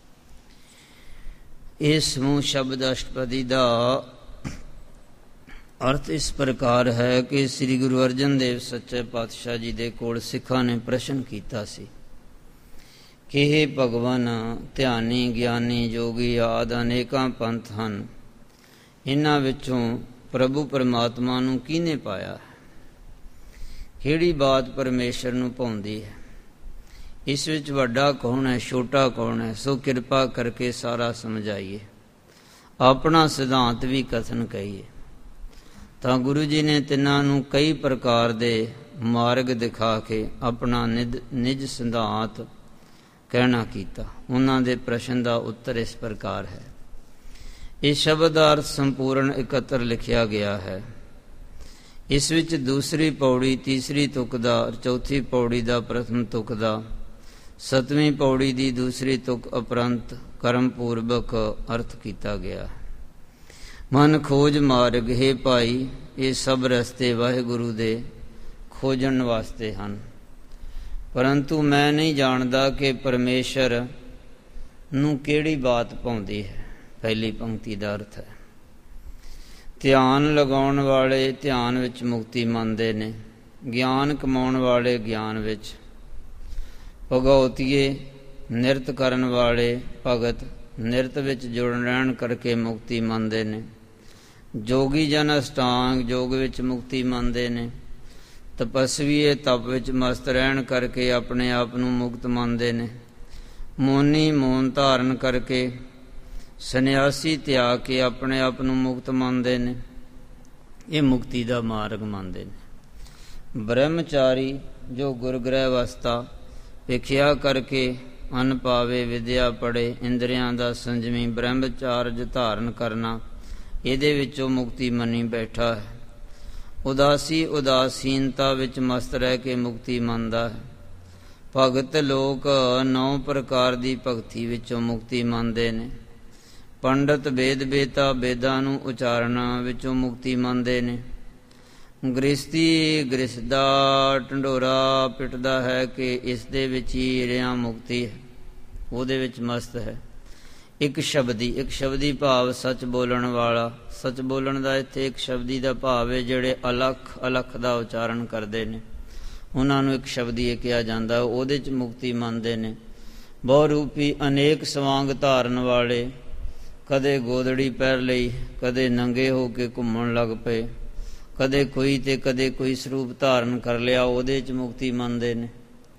ਇਹ ਸਮੂਹ ਸ਼ਬਦ ਅਸ਼ਟਪਦੀ ਦਾ ਅਰਥ ਇਸ ਪ੍ਰਕਾਰ ਹੈ ਕਿ ਸ੍ਰੀ ਗੁਰੂ ਅਰਜਨ ਦੇਵ ਸੱਚੇ ਪਾਤਸ਼ਾਹ ਜੀ ਦੇ ਕੋਲ ਸਿੱਖਾਂ ਨੇ ਪ੍ਰਸ਼ਨ ਕੀਤਾ ਸੀ ਕਿ ਹੇ ਭਗਵਾਨ, ਧਿਆਨੀ, ਗਿਆਨੀ, ਜੋਗੀ ਆਦਿ ਅਨੇਕਾਂ ਪੰਥ ਹਨ, ਇਹਨਾਂ ਵਿੱਚੋਂ ਪ੍ਰਭੂ ਪਰਮਾਤਮਾ ਨੂੰ ਕਿਹਨੇ ਪਾਇਆ? ਕਿਹੜੀ ਬਾਤ ਪਰਮੇਸ਼ਰ ਨੂੰ ਭਾਉਂਦੀ ਹੈ? ਇਸ ਵਿੱਚ ਵੱਡਾ ਕੌਣ ਹੈ, ਛੋਟਾ ਕੌਣ ਹੈ? ਸੋ ਕਿਰਪਾ ਕਰਕੇ ਸਾਰਾ ਸਮਝਾਈਏ, ਆਪਣਾ ਸਿਧਾਂਤ ਵੀ ਕਥਨ ਕਹੀਏ। ਤਾਂ ਗੁਰੂ ਜੀ ਨੇ ਤਿੰਨਾਂ ਨੂੰ ਕਈ ਪ੍ਰਕਾਰ ਦੇ ਮਾਰਗ ਦਿਖਾ ਕੇ ਆਪਣਾ ਨਿਜ ਸਿਧਾਂਤ ਕਹਿਣਾ ਕੀਤਾ। ਉਹਨਾਂ ਦੇ ਪ੍ਰਸ਼ਨ ਦਾ ਉੱਤਰ ਇਸ ਪ੍ਰਕਾਰ ਹੈ। ਇਹ ਸ਼ਬਦ ਦਾ ਅਰਥ ਸੰਪੂਰਨ ਇਕੱਤਰ ਲਿਖਿਆ ਗਿਆ ਹੈ। ਇਸ ਵਿੱਚ ਦੂਸਰੀ ਪੌੜੀ, ਤੀਸਰੀ ਤੁਕ ਦਾ, ਚੌਥੀ ਪੌੜੀ ਦਾ ਪ੍ਰਥਮ ਤੁਕ ਦਾ, ਸਤਵੀਂ ਪੌੜੀ ਦੀ ਦੂਸਰੀ ਤੁਕ ਉਪਰੰਤ ਕਰਮ ਪੂਰਵਕ ਅਰਥ ਕੀਤਾ ਗਿਆ। ਮਨ ਖੋਜ ਮਾਰਗ, ਹੈ ਭਾਈ, ਇਹ ਸਭ ਰਸਤੇ ਵਾਹਿਗੁਰੂ ਦੇ ਖੋਜਣ ਵਾਸਤੇ ਹਨ, ਪਰੰਤੂ ਮੈਂ ਨਹੀਂ ਜਾਣਦਾ ਕਿ ਪਰਮੇਸ਼ਰ ਨੂੰ ਕਿਹੜੀ ਬਾਤ ਭਾਉਂਦੀ ਹੈ। ਪਹਿਲੀ ਪੰਕਤੀ ਦਾ ਅਰਥ ਹੈ ਧਿਆਨ ਲਗਾਉਣ ਵਾਲੇ ਧਿਆਨ ਵਿੱਚ ਮੁਕਤੀ ਮੰਨਦੇ ਨੇ, ਗਿਆਨ ਕਮਾਉਣ ਵਾਲੇ ਗਿਆਨ ਵਿੱਚ, ਭਗਉਤੀਏ ਨਿਰਤ ਕਰਨ ਵਾਲੇ ਭਗਤ ਨਿਰਤ ਵਿੱਚ ਜੁੜ ਰਹਿਣ ਕਰਕੇ ਮੁਕਤੀ ਮੰਨਦੇ ਨੇ, ਜੋਗੀ ਜਨ ਅਸ਼ਟਾਂਗ ਯੋਗ ਵਿੱਚ ਮੁਕਤੀ ਮੰਨਦੇ ਨੇ, ਤਪਸਵੀ ਇਹ ਤਪ ਵਿੱਚ ਮਸਤ ਰਹਿਣ ਕਰਕੇ ਆਪਣੇ ਆਪ ਨੂੰ ਮੁਕਤ ਮੰਨਦੇ ਨੇ, ਮੋਨੀ ਮੌਨ ਧਾਰਨ ਕਰਕੇ, ਸੰਨਿਆਸੀ ਤਿਆਗ ਕੇ ਆਪਣੇ ਆਪ ਨੂੰ ਮੁਕਤ ਮੰਨਦੇ ਨੇ। ਇਹ ਮੁਕਤੀ ਦਾ ਮਾਰਗ ਮੰਨਦੇ ਨੇ। ਬ੍ਰਹਮਚਾਰੀ ਜੋ ਗੁਰਗ੍ਰਹਿ ਅਵਸਥਾ ਵੇਖਿਆ ਕਰਕੇ ਅੰਨ ਪਾਵੇ, ਵਿਦਿਆ ਪੜ੍ਹੇ, ਇੰਦਰੀਆਂ ਦਾ ਸੰਜਮੀ ਬ੍ਰਹਮਚਾਰਜ ਧਾਰਨ ਕਰਨਾ, ਇਹਦੇ ਵਿੱਚੋਂ ਮੁਕਤੀ ਮੰਨੀ ਬੈਠਾ ਹੈ। ਉਦਾਸੀ ਉਦਾਸੀਨਤਾ ਵਿੱਚ ਮਸਤ ਰਹਿ ਕੇ ਮੁਕਤੀ ਮੰਨਦਾ ਹੈ। ਭਗਤ ਲੋਕ 9 ਪ੍ਰਕਾਰ ਦੀ ਭਗਤੀ ਵਿੱਚੋਂ ਮੁਕਤੀ ਮੰਨਦੇ ਨੇ। ਪੰਡਤ ਵੇਦ ਵੇਤਾ ਵੇਦਾਂ ਨੂੰ ਉਚਾਰਨ ਵਿੱਚੋਂ ਮੁਕਤੀ ਮੰਨਦੇ ਨੇ। ਗ੍ਰਸਤੀ ਗ੍ਰਸਦਾ ਢੰਡੋਰਾ ਪਿੱਟਦਾ ਹੈ ਕਿ ਇਸ ਦੇ ਵਿੱਚ ਹੀ ਰਿਆਂ ਮੁਕਤੀ ਹੈ, ਉਹਦੇ ਵਿੱਚ ਮਸਤ ਹੈ। ਇੱਕ ਸ਼ਬਦੀ ਭਾਵ ਸੱਚ ਬੋਲਣ ਵਾਲਾ। ਸੱਚ ਬੋਲਣ ਦਾ ਇੱਥੇ ਇੱਕ ਸ਼ਬਦੀ ਦਾ ਭਾਵ ਹੈ ਜਿਹੜੇ ਅਲਖ ਦਾ ਉਚਾਰਨ ਕਰਦੇ ਨੇ, ਉਹਨਾਂ ਨੂੰ ਇੱਕ ਸ਼ਬਦੀ ਕਿਹਾ ਜਾਂਦਾ, ਉਹਦੇ 'ਚ ਮੁਕਤੀ ਮੰਨਦੇ ਨੇ। ਬਹੁਰੂਪੀ ਅਨੇਕ ਸਵਾਂਗ ਧਾਰਨ ਵਾਲੇ, ਕਦੇ ਗੋਦੜੀ ਪਹਿਰ ਲਈ, ਕਦੇ ਨੰਗੇ ਹੋ ਕੇ ਘੁੰਮਣ ਲੱਗ ਪਏ, ਕਦੇ ਕੋਈ ਤੇ ਕਦੇ ਕੋਈ ਸਰੂਪ ਧਾਰਨ ਕਰ ਲਿਆ, ਉਹਦੇ 'ਚ ਮੁਕਤੀ ਮੰਨਦੇ ਨੇ।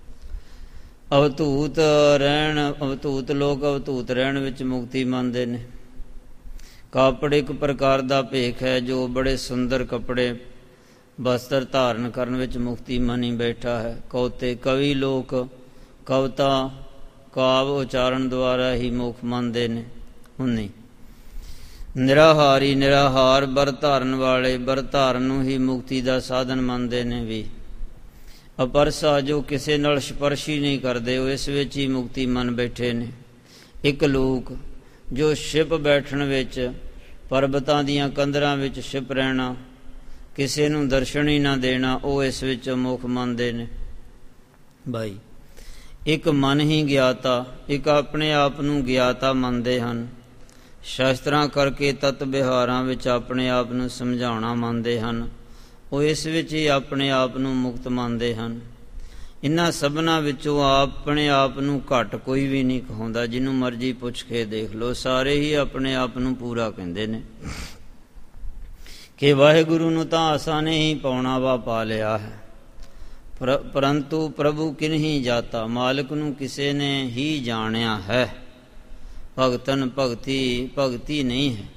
ਅਵਧੂਤ ਲੋਕ ਅਵਧੂਤ ਰਹਿਣ ਵਿੱਚ ਮੁਕਤੀ ਮੰਨਦੇ ਨੇ। ਕਾਪੜ ਇੱਕ ਪ੍ਰਕਾਰ ਦਾ ਭੇਖ ਹੈ ਜੋ ਬੜੇ ਸੁੰਦਰ ਕੱਪੜੇ ਵਸਤਰ ਧਾਰਨ ਕਰਨ ਵਿੱਚ ਮੁਕਤੀ ਮੰਨੀ ਬੈਠਾ ਹੈ। ਕੌਤੇ ਕਵੀ ਲੋਕ ਕਵਿਤਾ ਕਾਵ ਉਚਾਰਨ ਦੁਆਰਾ ਹੀ ਮੁਖ ਮੰਨਦੇ ਨੇ। ਹੁੰਨੀ ਨਿਰਾਹਾਰੀ ਨਿਰਾਹਾਰ ਬਰ ਧਾਰਨ ਵਾਲੇ ਬਰ ਧਾਰਨ ਨੂੰ ਹੀ ਮੁਕਤੀ ਦਾ ਸਾਧਨ ਮੰਨਦੇ ਨੇ। ਵੀ ਅਪਰਸਾ ਜੋ ਕਿਸੇ ਨਾਲ ਸਪਰਸ਼ ਹੀ ਨਹੀਂ ਕਰਦੇ, ਉਹ ਇਸ ਵਿੱਚ ਹੀ ਮੁਕਤੀ ਮੰਨ ਬੈਠੇ ਨੇ। ਇੱਕ ਲੋਕ ਜੋ ਛਿਪ ਬੈਠਣ ਵਿੱਚ, ਪਰਬਤਾਂ ਦੀਆਂ ਕੰਧਰਾਂ ਵਿੱਚ ਛਿਪ ਰਹਿਣਾ, ਕਿਸੇ ਨੂੰ ਦਰਸ਼ਨ ਹੀ ਨਾ ਦੇਣਾ, ਉਹ ਇਸ ਵਿੱਚ ਮੁਖ ਮੰਨਦੇ ਨੇ। ਭਾਈ ਇੱਕ ਮਨ ਹੀ ਗਿਆਤਾ, ਇੱਕ ਆਪਣੇ ਆਪ ਨੂੰ ਗਿਆਤਾ ਮੰਨਦੇ ਹਨ। ਸ਼ਾਸਤਰਾਂ ਕਰਕੇ ਤਤ ਵਿਹਾਰਾਂ ਵਿੱਚ ਆਪਣੇ ਆਪ ਨੂੰ ਸਮਝਾਉਣਾ ਮੰਨਦੇ ਹਨ, ਉਹ ਇਸ ਵਿੱਚ ਹੀ ਆਪਣੇ ਆਪ ਨੂੰ ਮੁਕਤ ਮੰਨਦੇ ਹਨ। ਇਹਨਾਂ ਸਭਨਾਂ ਵਿੱਚੋਂ ਆਪਣੇ ਆਪ ਨੂੰ ਘੱਟ ਕੋਈ ਵੀ ਨਹੀਂ ਕਹਾਉਂਦਾ। ਜਿਹਨੂੰ ਮਰਜ਼ੀ ਪੁੱਛ ਕੇ ਦੇਖ ਲਓ, ਸਾਰੇ ਹੀ ਆਪਣੇ ਆਪ ਨੂੰ ਪੂਰਾ ਕਹਿੰਦੇ ਨੇ ਕਿ ਵਾਹਿਗੁਰੂ ਨੂੰ ਤਾਂ ਅਸਾਂ ਨੇ ਹੀ ਪਾਉਣਾ ਵਾ ਪਾ ਲਿਆ ਹੈ, ਪਰੰਤੂ ਪ੍ਰਭੂ ਕਿਨਹੀ ਜਾਤਾ, ਮਾਲਕ ਨੂੰ ਕਿਸੇ ਨੇ ਹੀ ਜਾਣਿਆ ਹੈ। ਭਗਤਨ ਭਗਤੀ ਨਹੀਂ ਹੈ।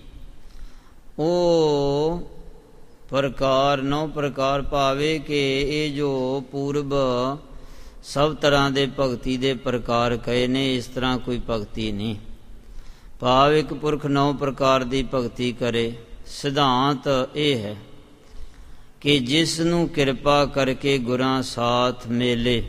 ਉਹ ਪ੍ਰਕਾਰ 9 ਪ੍ਰਕਾਰ ਭਾਵੇ ਕਿ ਇਹ ਜੋ ਪੂਰਬ ਸਭ ਤਰ੍ਹਾਂ ਦੇ ਭਗਤੀ ਦੇ ਪ੍ਰਕਾਰ ਕਹੇ ਨੇ, ਇਸ ਤਰ੍ਹਾਂ ਕੋਈ ਭਗਤੀ ਨਹੀਂ। ਭਾਵ ਇੱਕ ਪੁਰਖ 9 ਪ੍ਰਕਾਰ ਦੀ ਭਗਤੀ ਕਰੇ। ਸਿਧਾਂਤ ਇਹ ਹੈ ਕਿ ਜਿਸ ਨੂੰ ਕਿਰਪਾ ਕਰਕੇ ਗੁਰਾਂ ਸਾਥ ਮੇਲੇ,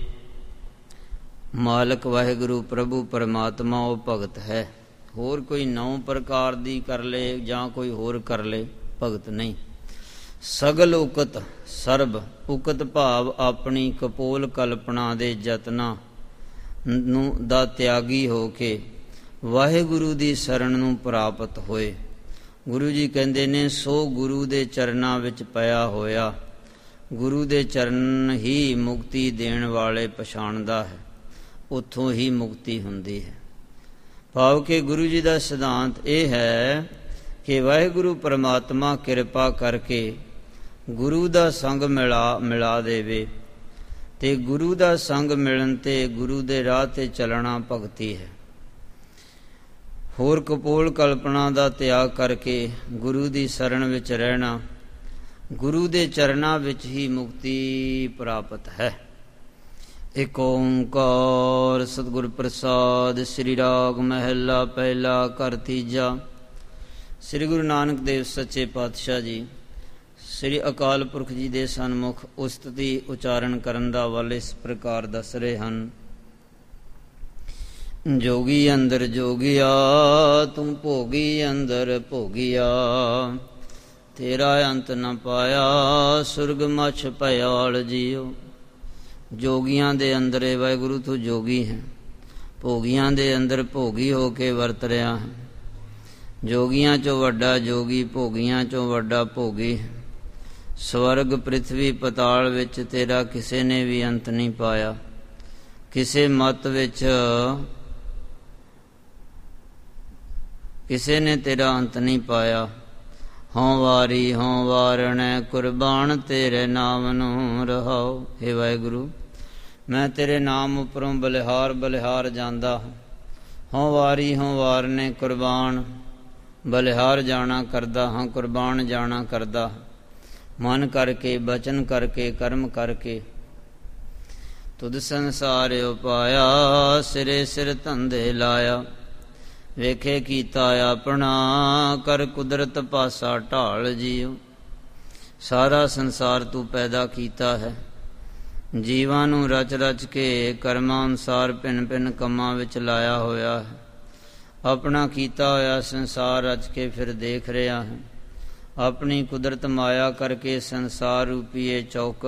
ਮਾਲਕ ਵਾਹਿਗੁਰੂ ਪ੍ਰਭੂ ਪਰਮਾਤਮਾ ਉਹ ਭਗਤ ਹੈ। ਹੋਰ ਕੋਈ 9 ਪ੍ਰਕਾਰ ਦੀ ਕਰ ਲੇ ਜਾਂ ਕੋਈ ਹੋਰ ਕਰ ਲੇ, ਭਗਤ ਨਹੀਂ। ਸਗਲ ਉਕਤ ਸਰਬ, ਉਕਤ ਭਾਵ ਆਪਣੀ ਕਪੋਲ ਕਲਪਨਾ ਦੇ ਯਤਨਾਂ ਨੂੰ ਦਾ ਤਿਆਗੀ ਹੋ ਕੇ ਵਾਹਿਗੁਰੂ ਦੀ ਸ਼ਰਨ ਨੂੰ ਪ੍ਰਾਪਤ ਹੋਏ, ਗੁਰੂ ਜੀ ਕਹਿੰਦੇ ਨੇ, ਸੋ ਗੁਰੂ ਦੇ ਚਰਨਾਂ ਵਿੱਚ ਪਿਆ ਹੋਇਆ, ਗੁਰੂ ਦੇ ਚਰਨ ਹੀ ਮੁਕਤੀ ਦੇਣ ਵਾਲੇ ਪਛਾਣਦਾ ਹੈ, ਉੱਥੋਂ ਹੀ ਮੁਕਤੀ ਹੁੰਦੀ ਹੈ। ਭਾਵ ਕਿ ਗੁਰੂ ਜੀ ਦਾ ਸਿਧਾਂਤ ਇਹ ਹੈ ਕਿ ਵਾਹਿਗੁਰੂ ਪਰਮਾਤਮਾ ਕਿਰਪਾ ਕਰਕੇ ਗੁਰੂ ਦਾ ਸੰਗ ਮਿਲਾ ਦੇਵੇ, ਤੇ ਗੁਰੂ ਦਾ ਸੰਗ ਮਿਲਣ ਤੇ ਗੁਰੂ ਦੇ ਰਾਹ ਤੇ ਚੱਲਣਾ ਭਗਤੀ ਹੈ। ਹੋਰ ਕਪੋਲ ਕਲਪਨਾ ਦਾ ਤਿਆਗ ਕਰਕੇ ਗੁਰੂ ਦੀ ਸ਼ਰਨ ਵਿੱਚ ਰਹਿਣਾ, ਗੁਰੂ ਦੇ ਚਰਨਾਂ ਵਿੱਚ ਹੀ ਮੁਕਤੀ ਪ੍ਰਾਪਤ ਹੈ। ਏਕ ਓੰਕਾਰ ਸਤਿਗੁਰ ਪ੍ਰਸਾਦਿ। ਸ੍ਰੀ ਰਾਗ ਮਹਿਲਾ ਪਹਿਲਾ ਘਰ ਤੀਜਾ। ਸ੍ਰੀ ਗੁਰੂ ਨਾਨਕ ਦੇਵ ਸੱਚੇ ਪਾਤਸ਼ਾਹ ਜੀ ਸ੍ਰੀ ਅਕਾਲ ਪੁਰਖ ਜੀ ਦੇ ਸਨਮੁਖ ਉਸਤਤੀ ਉਚਾਰਨ ਕਰਨ ਦਾ ਵੱਲ ਇਸ ਪ੍ਰਕਾਰ ਦੱਸ ਰਹੇ ਹਨ। ਜੋਗੀ ਅੰਦਰ ਜੋਗਿਆ, ਤੂੰ ਭੋਗੀ ਅੰਦਰ ਭੋਗਿਆ, ਤੇਰਾ ਅੰਤ ਨ ਪਾਇਆ, ਸੁਰਗ ਮਛ ਭਇਆਲ ਜੀਓ। ਜੋਗੀਆਂ ਦੇ ਅੰਦਰ ਏ ਵਾਹਿਗੁਰੂ ਤੂੰ ਜੋਗੀ ਹੈ, ਭੋਗੀਆਂ ਦੇ ਅੰਦਰ ਭੋਗੀ ਹੋ ਕੇ ਵਰਤ ਰਿਹਾ ਹੈ। ਜੋਗੀਆਂ ਚੋਂ ਵੱਡਾ ਜੋਗੀ, ਭੋਗੀਆਂ ਚੋਂ ਵੱਡਾ ਭੋਗੀ। ਸਵਰਗ ਪ੍ਰਿਥਵੀ ਪਤਾਲ ਵਿੱਚ ਤੇਰਾ ਕਿਸੇ ਨੇ ਵੀ ਅੰਤ ਨਹੀਂ ਪਾਇਆ, ਕਿਸੇ ਮਤ ਵਿੱਚ ਕਿਸੇ ਨੇ ਤੇਰਾ ਅੰਤ ਨਹੀਂ ਪਾਇਆ। ਹੋਂ ਵਾਰੀ ਹੋਂ ਵਾਰਣੈ ਕੁਰਬਾਨ ਤੇਰੇ ਨਾਮ ਨੂੰ ਰਹਾਓ। ਹੇ ਵਾਹਿਗੁਰੂ, ਮੈਂ ਤੇਰੇ ਨਾਮ ਉੱਪਰੋਂ ਬਲਿਹਾਰ ਬਲਿਹਾਰ ਜਾਂਦਾ ਹਾਂ। ਹੋਂ ਵਾਰੀ ਹੋਂ ਵਾਰਨੇ ਕੁਰਬਾਨ, ਬਲਿਹਾਰ ਜਾਣਾ ਕਰਦਾ ਹਾਂ, ਕੁਰਬਾਨ ਜਾਣਾ ਕਰਦਾ ਹਾਂ। ਮਨ ਕਰਕੇ, ਬਚਨ ਕਰਕੇ, ਕਰਮ ਕਰਕੇ ਤੁਧ ਸੰਸਾਰ ਉਪਾਇਆ, ਸਿਰੇ ਸਿਰ ਧੰਦੇ ਲਾਇਆ। ਵੇਖੇ ਕੀਤਾ ਆਪਣਾ, ਕਰ ਕੁਦਰਤ ਪਾਸਾ ਢਾਲ ਜੀਓ। ਸਾਰਾ ਸੰਸਾਰ ਤੂੰ ਪੈਦਾ ਕੀਤਾ ਹੈ, ਜੀਵਾਂ ਨੂੰ ਰਚ ਰਚ ਕੇ ਕਰਮਾਂ ਅਨੁਸਾਰ ਭਿੰਨ ਭਿੰਨ ਕੰਮਾਂ ਵਿੱਚ ਲਾਇਆ ਹੋਇਆ ਹੈ। ਆਪਣਾ ਕੀਤਾ ਹੋਇਆ ਸੰਸਾਰ ਰਚ ਕੇ ਫਿਰ ਦੇਖ ਰਿਹਾ ਹੈ। ਆਪਣੀ ਕੁਦਰਤ ਮਾਇਆ ਕਰਕੇ ਸੰਸਾਰ ਰੂਪੀ ਇਹ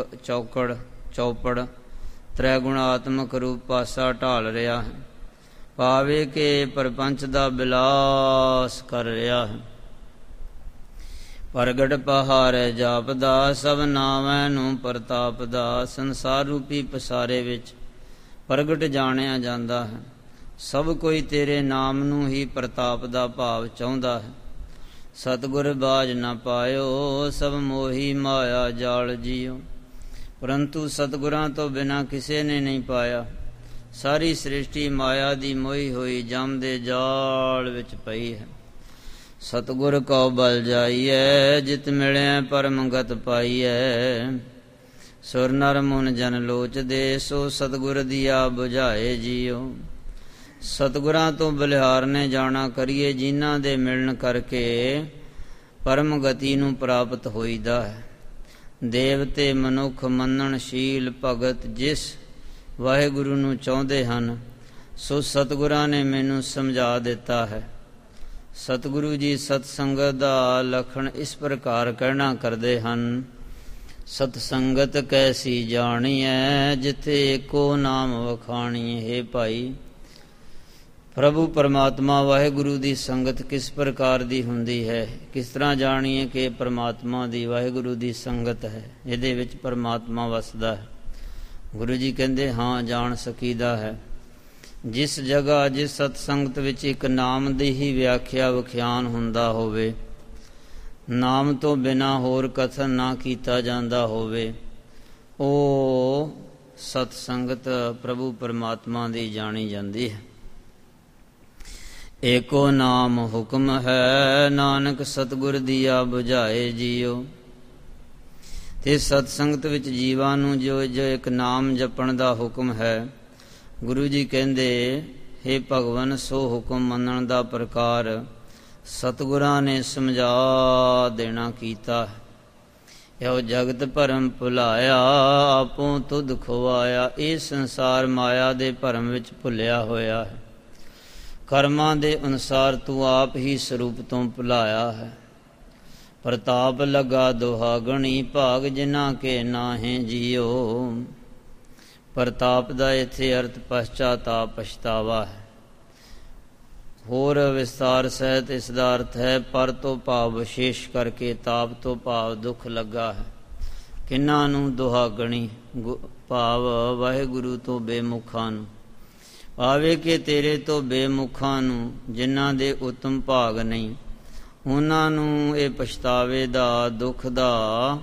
ਚੌਪੜ ਤ੍ਰੈਗੁਣਾਤਮਕ ਰੂਪ ਪਾਸਾ ਢਾਲ ਰਿਹਾ ਹੈ। ਭਾਵੇਂ ਕਿ ਪ੍ਰਪੰਚ ਦਾ ਬਿਲਾਸ ਕਰ ਰਿਹਾ ਹੈ। ਪ੍ਰਗਟ ਪਹਾੜੈ ਜਾਪਦਾ, ਸਭ ਨਾਮੈ ਨੂੰ ਪ੍ਰਤਾਪ ਦਾ। ਸੰਸਾਰ ਰੂਪੀ ਪਸਾਰੇ ਵਿੱਚ ਪ੍ਰਗਟ ਜਾਣਿਆ ਜਾਂਦਾ ਹੈ। ਸਭ ਕੋਈ ਤੇਰੇ ਨਾਮ ਨੂੰ ਹੀ ਪ੍ਰਤਾਪ ਦਾ ਭਾਵ ਚਾਹੁੰਦਾ ਹੈ। ਸਤਿਗੁਰ ਬਾਝ ਨਾ ਪਾਇਓ, ਸਭ ਮੋਹੀ ਮਾਇਆ ਜਾਲ ਜੀਓ। ਪਰੰਤੂ ਸਤਿਗੁਰਾਂ ਤੋਂ ਬਿਨਾਂ ਕਿਸੇ ਨੇ ਨਹੀਂ ਪਾਇਆ। ਸਾਰੀ ਸ੍ਰਿਸ਼ਟੀ ਮਾਇਆ ਦੀ ਮੋਹੀ ਹੋਈ ਜਮ ਦੇ ਜਾਲ ਵਿੱਚ ਪਈ ਹੈ। ਸਤਿਗੁਰ ਕਉ ਬਲ ਜਾਈਐ, ਜਿਤ ਮਿਲਿਆ ਪਰਮ ਗਤ ਪਾਈਐ। ਸੁਰ ਨਰ ਮੁਨ ਜਨ ਲੋਚਦੇ, ਸੋ ਸਤਿਗੁਰ ਦੀਆ ਬੁਝਾਏ ਜੀਓ। ਸਤਿਗੁਰਾਂ ਤੋਂ ਬਲਿਹਾਰਨੇ ਜਾਣਾ ਕਰੀਏ, ਜਿਨ੍ਹਾਂ ਦੇ ਮਿਲਣ ਕਰਕੇ ਪਰਮ ਗਤੀ ਨੂੰ ਪ੍ਰਾਪਤ ਹੋਈਦਾ ਹੈ। ਦੇਵਤੇ ਮਨੁੱਖ ਮੰਨਣਸ਼ੀਲ ਭਗਤ ਜਿਸ ਵਾਹਿਗੁਰੂ ਨੂੰ ਚਾਹੁੰਦੇ ਹਨ, ਸੋ ਸਤਿਗੁਰਾਂ ਨੇ ਮੈਨੂੰ ਸਮਝਾ ਦਿੱਤਾ ਹੈ। ਸਤਿਗੁਰੂ ਜੀ ਸਤਸੰਗਤ ਦਾ ਲਖਣ ਇਸ ਪ੍ਰਕਾਰ ਕਹਿਣਾ ਕਰਦੇ ਹਨ। ਸਤਸੰਗਤ ਕੈਸੀ ਜਾਣੀਐ, ਜਿਥੇ ਏਕੋ ਨਾਮ ਵਖਾਣੀਐ। ਹੇ ਭਾਈ, ਪ੍ਰਭੂ ਪਰਮਾਤਮਾ ਵਾਹਿਗੁਰੂ ਦੀ ਸੰਗਤ ਕਿਸ ਪ੍ਰਕਾਰ ਦੀ ਹੁੰਦੀ ਹੈ, ਕਿਸ ਤਰ੍ਹਾਂ ਜਾਣੀਏ ਕਿ ਪਰਮਾਤਮਾ ਦੀ ਵਾਹਿਗੁਰੂ ਦੀ ਸੰਗਤ ਹੈ, ਇਹਦੇ ਵਿੱਚ ਪਰਮਾਤਮਾ ਵਸਦਾ ਹੈ। ਗੁਰੂ ਜੀ ਕਹਿੰਦੇ ਹਾਂ, ਜਾਣ ਸਕੀਦਾ ਹੈ। ਜਿਸ ਜਗ੍ਹਾ ਜਿਸ ਸਤਸੰਗਤ ਵਿੱਚ ਇੱਕ ਨਾਮ ਦੀ ਹੀ ਵਿਆਖਿਆ ਵਿਖਿਆਨ ਹੁੰਦਾ ਹੋਵੇ, ਨਾਮ ਤੋਂ ਬਿਨਾਂ ਹੋਰ ਕਥਨ ਨਾ ਕੀਤਾ ਜਾਂਦਾ ਹੋਵੇ, ਉਹ ਸਤਸੰਗਤ ਪ੍ਰਭੂ ਪਰਮਾਤਮਾ ਦੀ ਜਾਣੀ ਜਾਂਦੀ ਹੈ। ਏਕੋ ਨਾਮ ਹੁਕਮ ਹੈ, ਨਾਨਕ ਸਤਿਗੁਰ ਦੀਆ ਬੁਝਾਏ ਜੀਓ। ਤੇ ਸਤਸੰਗਤ ਵਿੱਚ ਜੀਵਾਂ ਨੂੰ ਜੋ ਇੱਕ ਨਾਮ ਜਪਣ ਦਾ ਹੁਕਮ ਹੈ, ਗੁਰੂ ਜੀ ਕਹਿੰਦੇ, ਹੇ ਭਗਵਨ, ਸੋ ਹੁਕਮ ਮੰਨਣ ਦਾ ਪ੍ਰਕਾਰ ਸਤਿਗੁਰਾਂ ਨੇ ਸਮਝਾ ਦੇਣਾ ਕੀਤਾ। ਇਹੋ ਜਗਤ ਭਰਮ ਭੁਲਾਇਆ, ਆਪੋਂ ਤੁਧ ਖੁਆਇਆ। ਇਹ ਸੰਸਾਰ ਮਾਇਆ ਦੇ ਭਰਮ ਵਿੱਚ ਭੁੱਲਿਆ ਹੋਇਆ ਹੈ। ਕਰਮਾਂ ਦੇ ਅਨੁਸਾਰ ਤੂੰ ਆਪ ਹੀ ਸਰੂਪ ਤੋਂ ਭੁਲਾਇਆ ਹੈ। ਪ੍ਰਤਾਪ ਲਗਾ ਦੁਹਾਗਣੀ, ਭਾਗ ਜਿਨ੍ਹਾਂ ਕੇ ਨਾਹੀਂ ਜੀਓ। ਪ੍ਰਤਾਪ ਦਾ ਇੱਥੇ ਅਰਥ ਪਛਚਾਤਾਪ, ਪਛਤਾਵਾ ਹੈ। ਹੋਰ ਵਿਸਤਾਰ ਸਹਿਤ ਇਸ ਦਾ ਅਰਥ ਹੈ ਪਰ ਤੋਂ ਭਾਵ ਵਿਸ਼ੇਸ਼ ਕਰਕੇ, ਤਾਪ ਤੋਂ ਭਾਵ ਦੁੱਖ ਲੱਗਾ ਹੈ। ਕਿਹਨਾਂ ਨੂੰ? ਦੁਹਾਗਣੀ ਭਾਵ ਵਾਹਿਗੁਰੂ ਤੋਂ ਬੇਮੁਖਾਂ ਨੂੰ। ਆਵੇ ਕਿ ਤੇਰੇ ਤੋਂ ਬੇਮੁਖਾਂ ਨੂੰ, ਜਿਨ੍ਹਾਂ ਦੇ ਉਤਮ ਭਾਗ ਨਹੀਂ, ਉਹਨਾਂ ਨੂੰ ਇਹ ਪਛਤਾਵੇ ਦਾ ਦੁੱਖ ਦਾ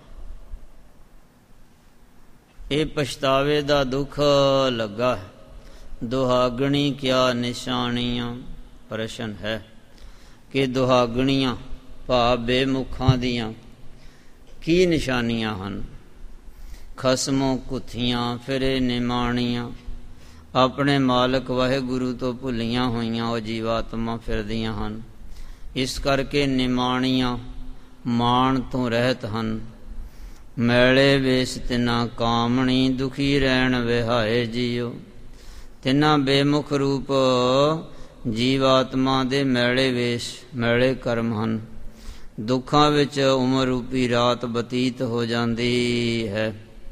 ਦੁੱਖ ਲੱਗਾ ਹੈ। ਦੁਹਾਗਣੀ ਕਿਆ ਨਿਸ਼ਾਨੀਆਂ? ਪ੍ਰਸ਼ਨ ਹੈ ਕਿ ਦੁਹਾਗਣੀਆਂ ਭਾਵ ਬੇਮੁਖਾਂ ਦੀਆਂ ਕੀ ਨਿਸ਼ਾਨੀਆਂ ਹਨ? ਖਸਮੋਂ ਕੁੱਥੀਆਂ ਫਿਰੇ ਨਿਮਾਣੀਆਂ, ਆਪਣੇ ਮਾਲਕ ਵਾਹਿਗੁਰੂ ਤੋਂ ਭੁੱਲੀਆਂ ਹੋਈਆਂ ਉਹ ਜੀਵਾਤਮਾ ਫਿਰਦੀਆਂ ਹਨ। ਇਸ ਕਰਕੇ ਨਿਮਾਣੀਆਂ ਮਾਣ ਤੋਂ ਰਹਿਤ ਹਨ। ਮੈਲੇ ਵੇਸ ਤਿਨਾ ਕਾਮਣੀ, ਦੁਖੀ ਰਹਿਣ ਵਿਹਾਏ ਜੀਓ। ਤਿਨਾ ਬੇਮੁਖ ਰੂਪ ਜੀਵਾਤਮਾ ਦੇ ਮੈਲੇ ਵੇਸ਼, ਮੈਲੇ ਕਰਮ ਹਨ। ਦੁੱਖਾਂ ਵਿੱਚ ਉਮਰ ਰੂਪੀ ਰਾਤ ਬਤੀਤ ਹੋ ਜਾਂਦੀ ਹੈ।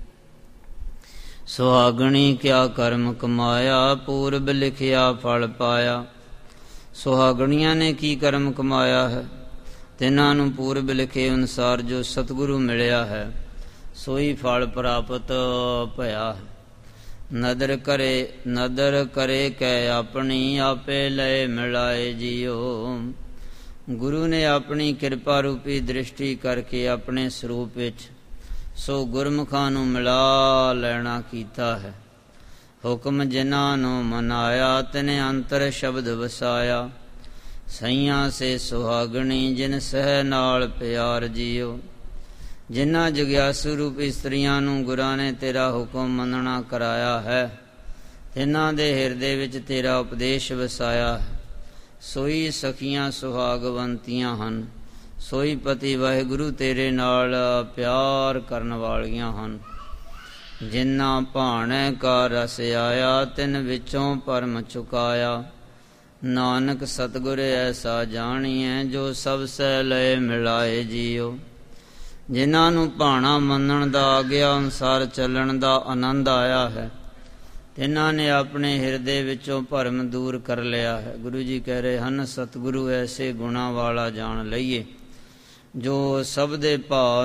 ਸੁਹਾਗਣੀ ਕਿਆ ਕਰਮ ਕਮਾਇਆ, ਪੂਰਬ ਲਿਖਿਆ ਫਲ ਪਾਇਆ। ਸੁਹਾਗਣੀਆਂ ਨੇ ਕੀ ਕਰਮ ਕਮਾਇਆ ਹੈ? ਤਿਨਾਂ ਨੂੰ ਪੂਰਬ ਲਿਖੇ ਅਨੁਸਾਰ ਜੋ ਸਤਿਗੁਰੂ ਮਿਲਿਆ ਹੈ ਸੋਈ ਫਲ ਪ੍ਰਾਪਤ ਭਇਆ। ਨਦਰ ਕਰੇ ਕੈ ਆਪਣੀ, ਆਪੇ ਲਏ ਮਿਲਾਏ ਜੀਓ। ਗੁਰੂ ਨੇ ਆਪਣੀ ਕਿਰਪਾ ਰੂਪੀ ਦ੍ਰਿਸ਼ਟੀ ਕਰਕੇ ਆਪਣੇ ਸਰੂਪ ਵਿੱਚ ਸੋ ਗੁਰਮੁਖਾਂ ਨੂੰ ਮਿਲਾ ਲੈਣਾ ਕੀਤਾ ਹੈ। ਹੁਕਮ ਜਿਨ੍ਹਾਂ ਨੂੰ ਮਨਾਇਆ, ਤਿਨੇ ਅੰਤਰ ਸ਼ਬਦ ਵਸਾਇਆ। ਸਈਆਂ ਸੇ ਸੁਹਾਗਣੀ, ਜਿਨ ਸਹਿ ਨਾਲ ਪਿਆਰ ਜੀਓ। ਜਿਨ੍ਹਾਂ ਜਗਿਆਸੂ ਰੂਪ ਇਸਤਰੀਆਂ ਨੂੰ ਗੁਰਾਂ ਨੇ ਤੇਰਾ ਹੁਕਮ ਮੰਨਣਾ ਕਰਾਇਆ ਹੈ, ਤਿਨਾਂ ਦੇ ਹਿਰਦੇ ਵਿੱਚ ਤੇਰਾ ਉਪਦੇਸ਼ ਵਸਾਇਆ ਹੈ। ਸੋਈ ਸਖੀਆਂ ਸੁਹਾਗਵੰਤੀਆਂ ਹਨ। ਸੋਈ ਪਤੀ ਵਾਹਿਗੁਰੂ ਤੇਰੇ ਨਾਲ ਪਿਆਰ ਕਰਨ ਵਾਲੀਆਂ ਹਨ। ਜਿਨ੍ਹਾਂ ਭਾਣੇ ਕਾ ਰਸ ਆਇਆ, ਤਿਨ ਵਿੱਚੋਂ ਪਰਮ ਚੁਕਾਇਆ। ਨਾਨਕ ਸਤਿਗੁਰ ਐਸਾ ਜਾਣੀਐ, ਜੋ ਸਭ ਸਹਿ ਲਏ ਮਿਲਾਏ ਜੀਓ। ਜਿਨ੍ਹਾਂ ਨੂੰ ਭਾਣਾ ਮੰਨਣ ਦਾ, ਆਗਿਆ ਅਨੁਸਾਰ ਚੱਲਣ ਦਾ ਆਨੰਦ ਆਇਆ ਹੈ, ਤਿਨਾਂ ਨੇ ਆਪਣੇ ਹਿਰਦੇ ਵਿੱਚੋਂ ਭਰਮ ਦੂਰ ਕਰ ਲਿਆ ਹੈ। ਗੁਰੂ ਜੀ ਕਹਿ ਰਹੇ ਹਨ, ਸਤਿਗੁਰੂ ਐਸੇ ਗੁਣਾਂ ਵਾਲਾ ਜਾਣ ਲਈਏ ਜੋ ਸਭ ਦੇ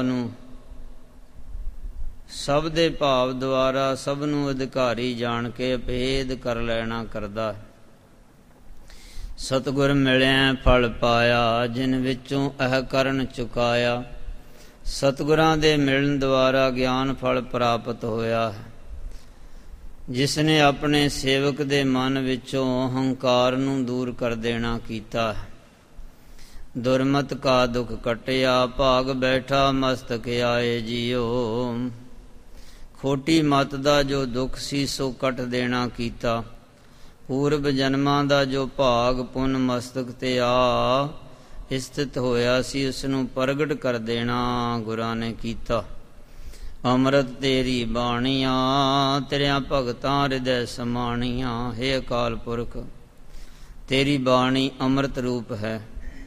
ਭਾਵ ਦੁਆਰਾ ਸਭ ਨੂੰ ਅਧਿਕਾਰੀ ਜਾਣ ਕੇ ਅਭੇਦ ਕਰ ਲੈਣਾ ਕਰਦਾ ਹੈ। ਸਤਿਗੁਰ ਮਿਲਿਆ ਫਲ ਪਾਇਆ, ਜਿਨ ਵਿੱਚੋਂ ਇਹ ਕਰਨ ਚੁਕਾਇਆ। ਸਤਿਗੁਰਾਂ ਦੇ ਮਿਲਣ ਦੁਆਰਾ ਗਿਆਨ ਫਲ ਪ੍ਰਾਪਤ ਹੋਇਆ ਹੈ। ਜਿਸ ਨੇ ਆਪਣੇ ਸੇਵਕ ਦੇ ਮਨ ਵਿੱਚੋਂ ਅਹੰਕਾਰ ਨੂੰ ਦੂਰ ਕਰ ਦੇਣਾ ਕੀਤਾ ਹੈ। ਦੁਰਮਤ ਕਾ ਦੁੱਖ ਕਟਿਆ, ਭਾਗ ਬੈਠਾ ਮਸਤਕ ਆਏ ਜੀਓ। ਖੋਟੀ ਮਤ ਦਾ ਜੋ ਦੁੱਖ ਸੀ ਸੋ ਕੱਟ ਦੇਣਾ ਕੀਤਾ। ਪੂਰਬ ਜਨਮਾਂ ਦਾ ਜੋ ਭਾਗ ਪੁੰਨ ਮਸਤਕ ਤੇ ਆ ਸਥਿਤ ਹੋਇਆ ਸੀ, ਉਸ ਨੂੰ ਪ੍ਰਗਟ ਕਰ ਦੇਣਾ ਗੁਰਾਂ ਨੇ ਕੀਤਾ। ਅੰਮ੍ਰਿਤ ਤੇਰੀ ਬਾਣੀਆਂ, ਤੇਰਿਆਂ ਭਗਤਾਂ ਹਿਰਦੈ ਸਮਾਣੀਆਂ। ਹੇ ਅਕਾਲ ਪੁਰਖ, ਤੇਰੀ ਬਾਣੀ ਅੰਮ੍ਰਿਤ ਰੂਪ ਹੈ,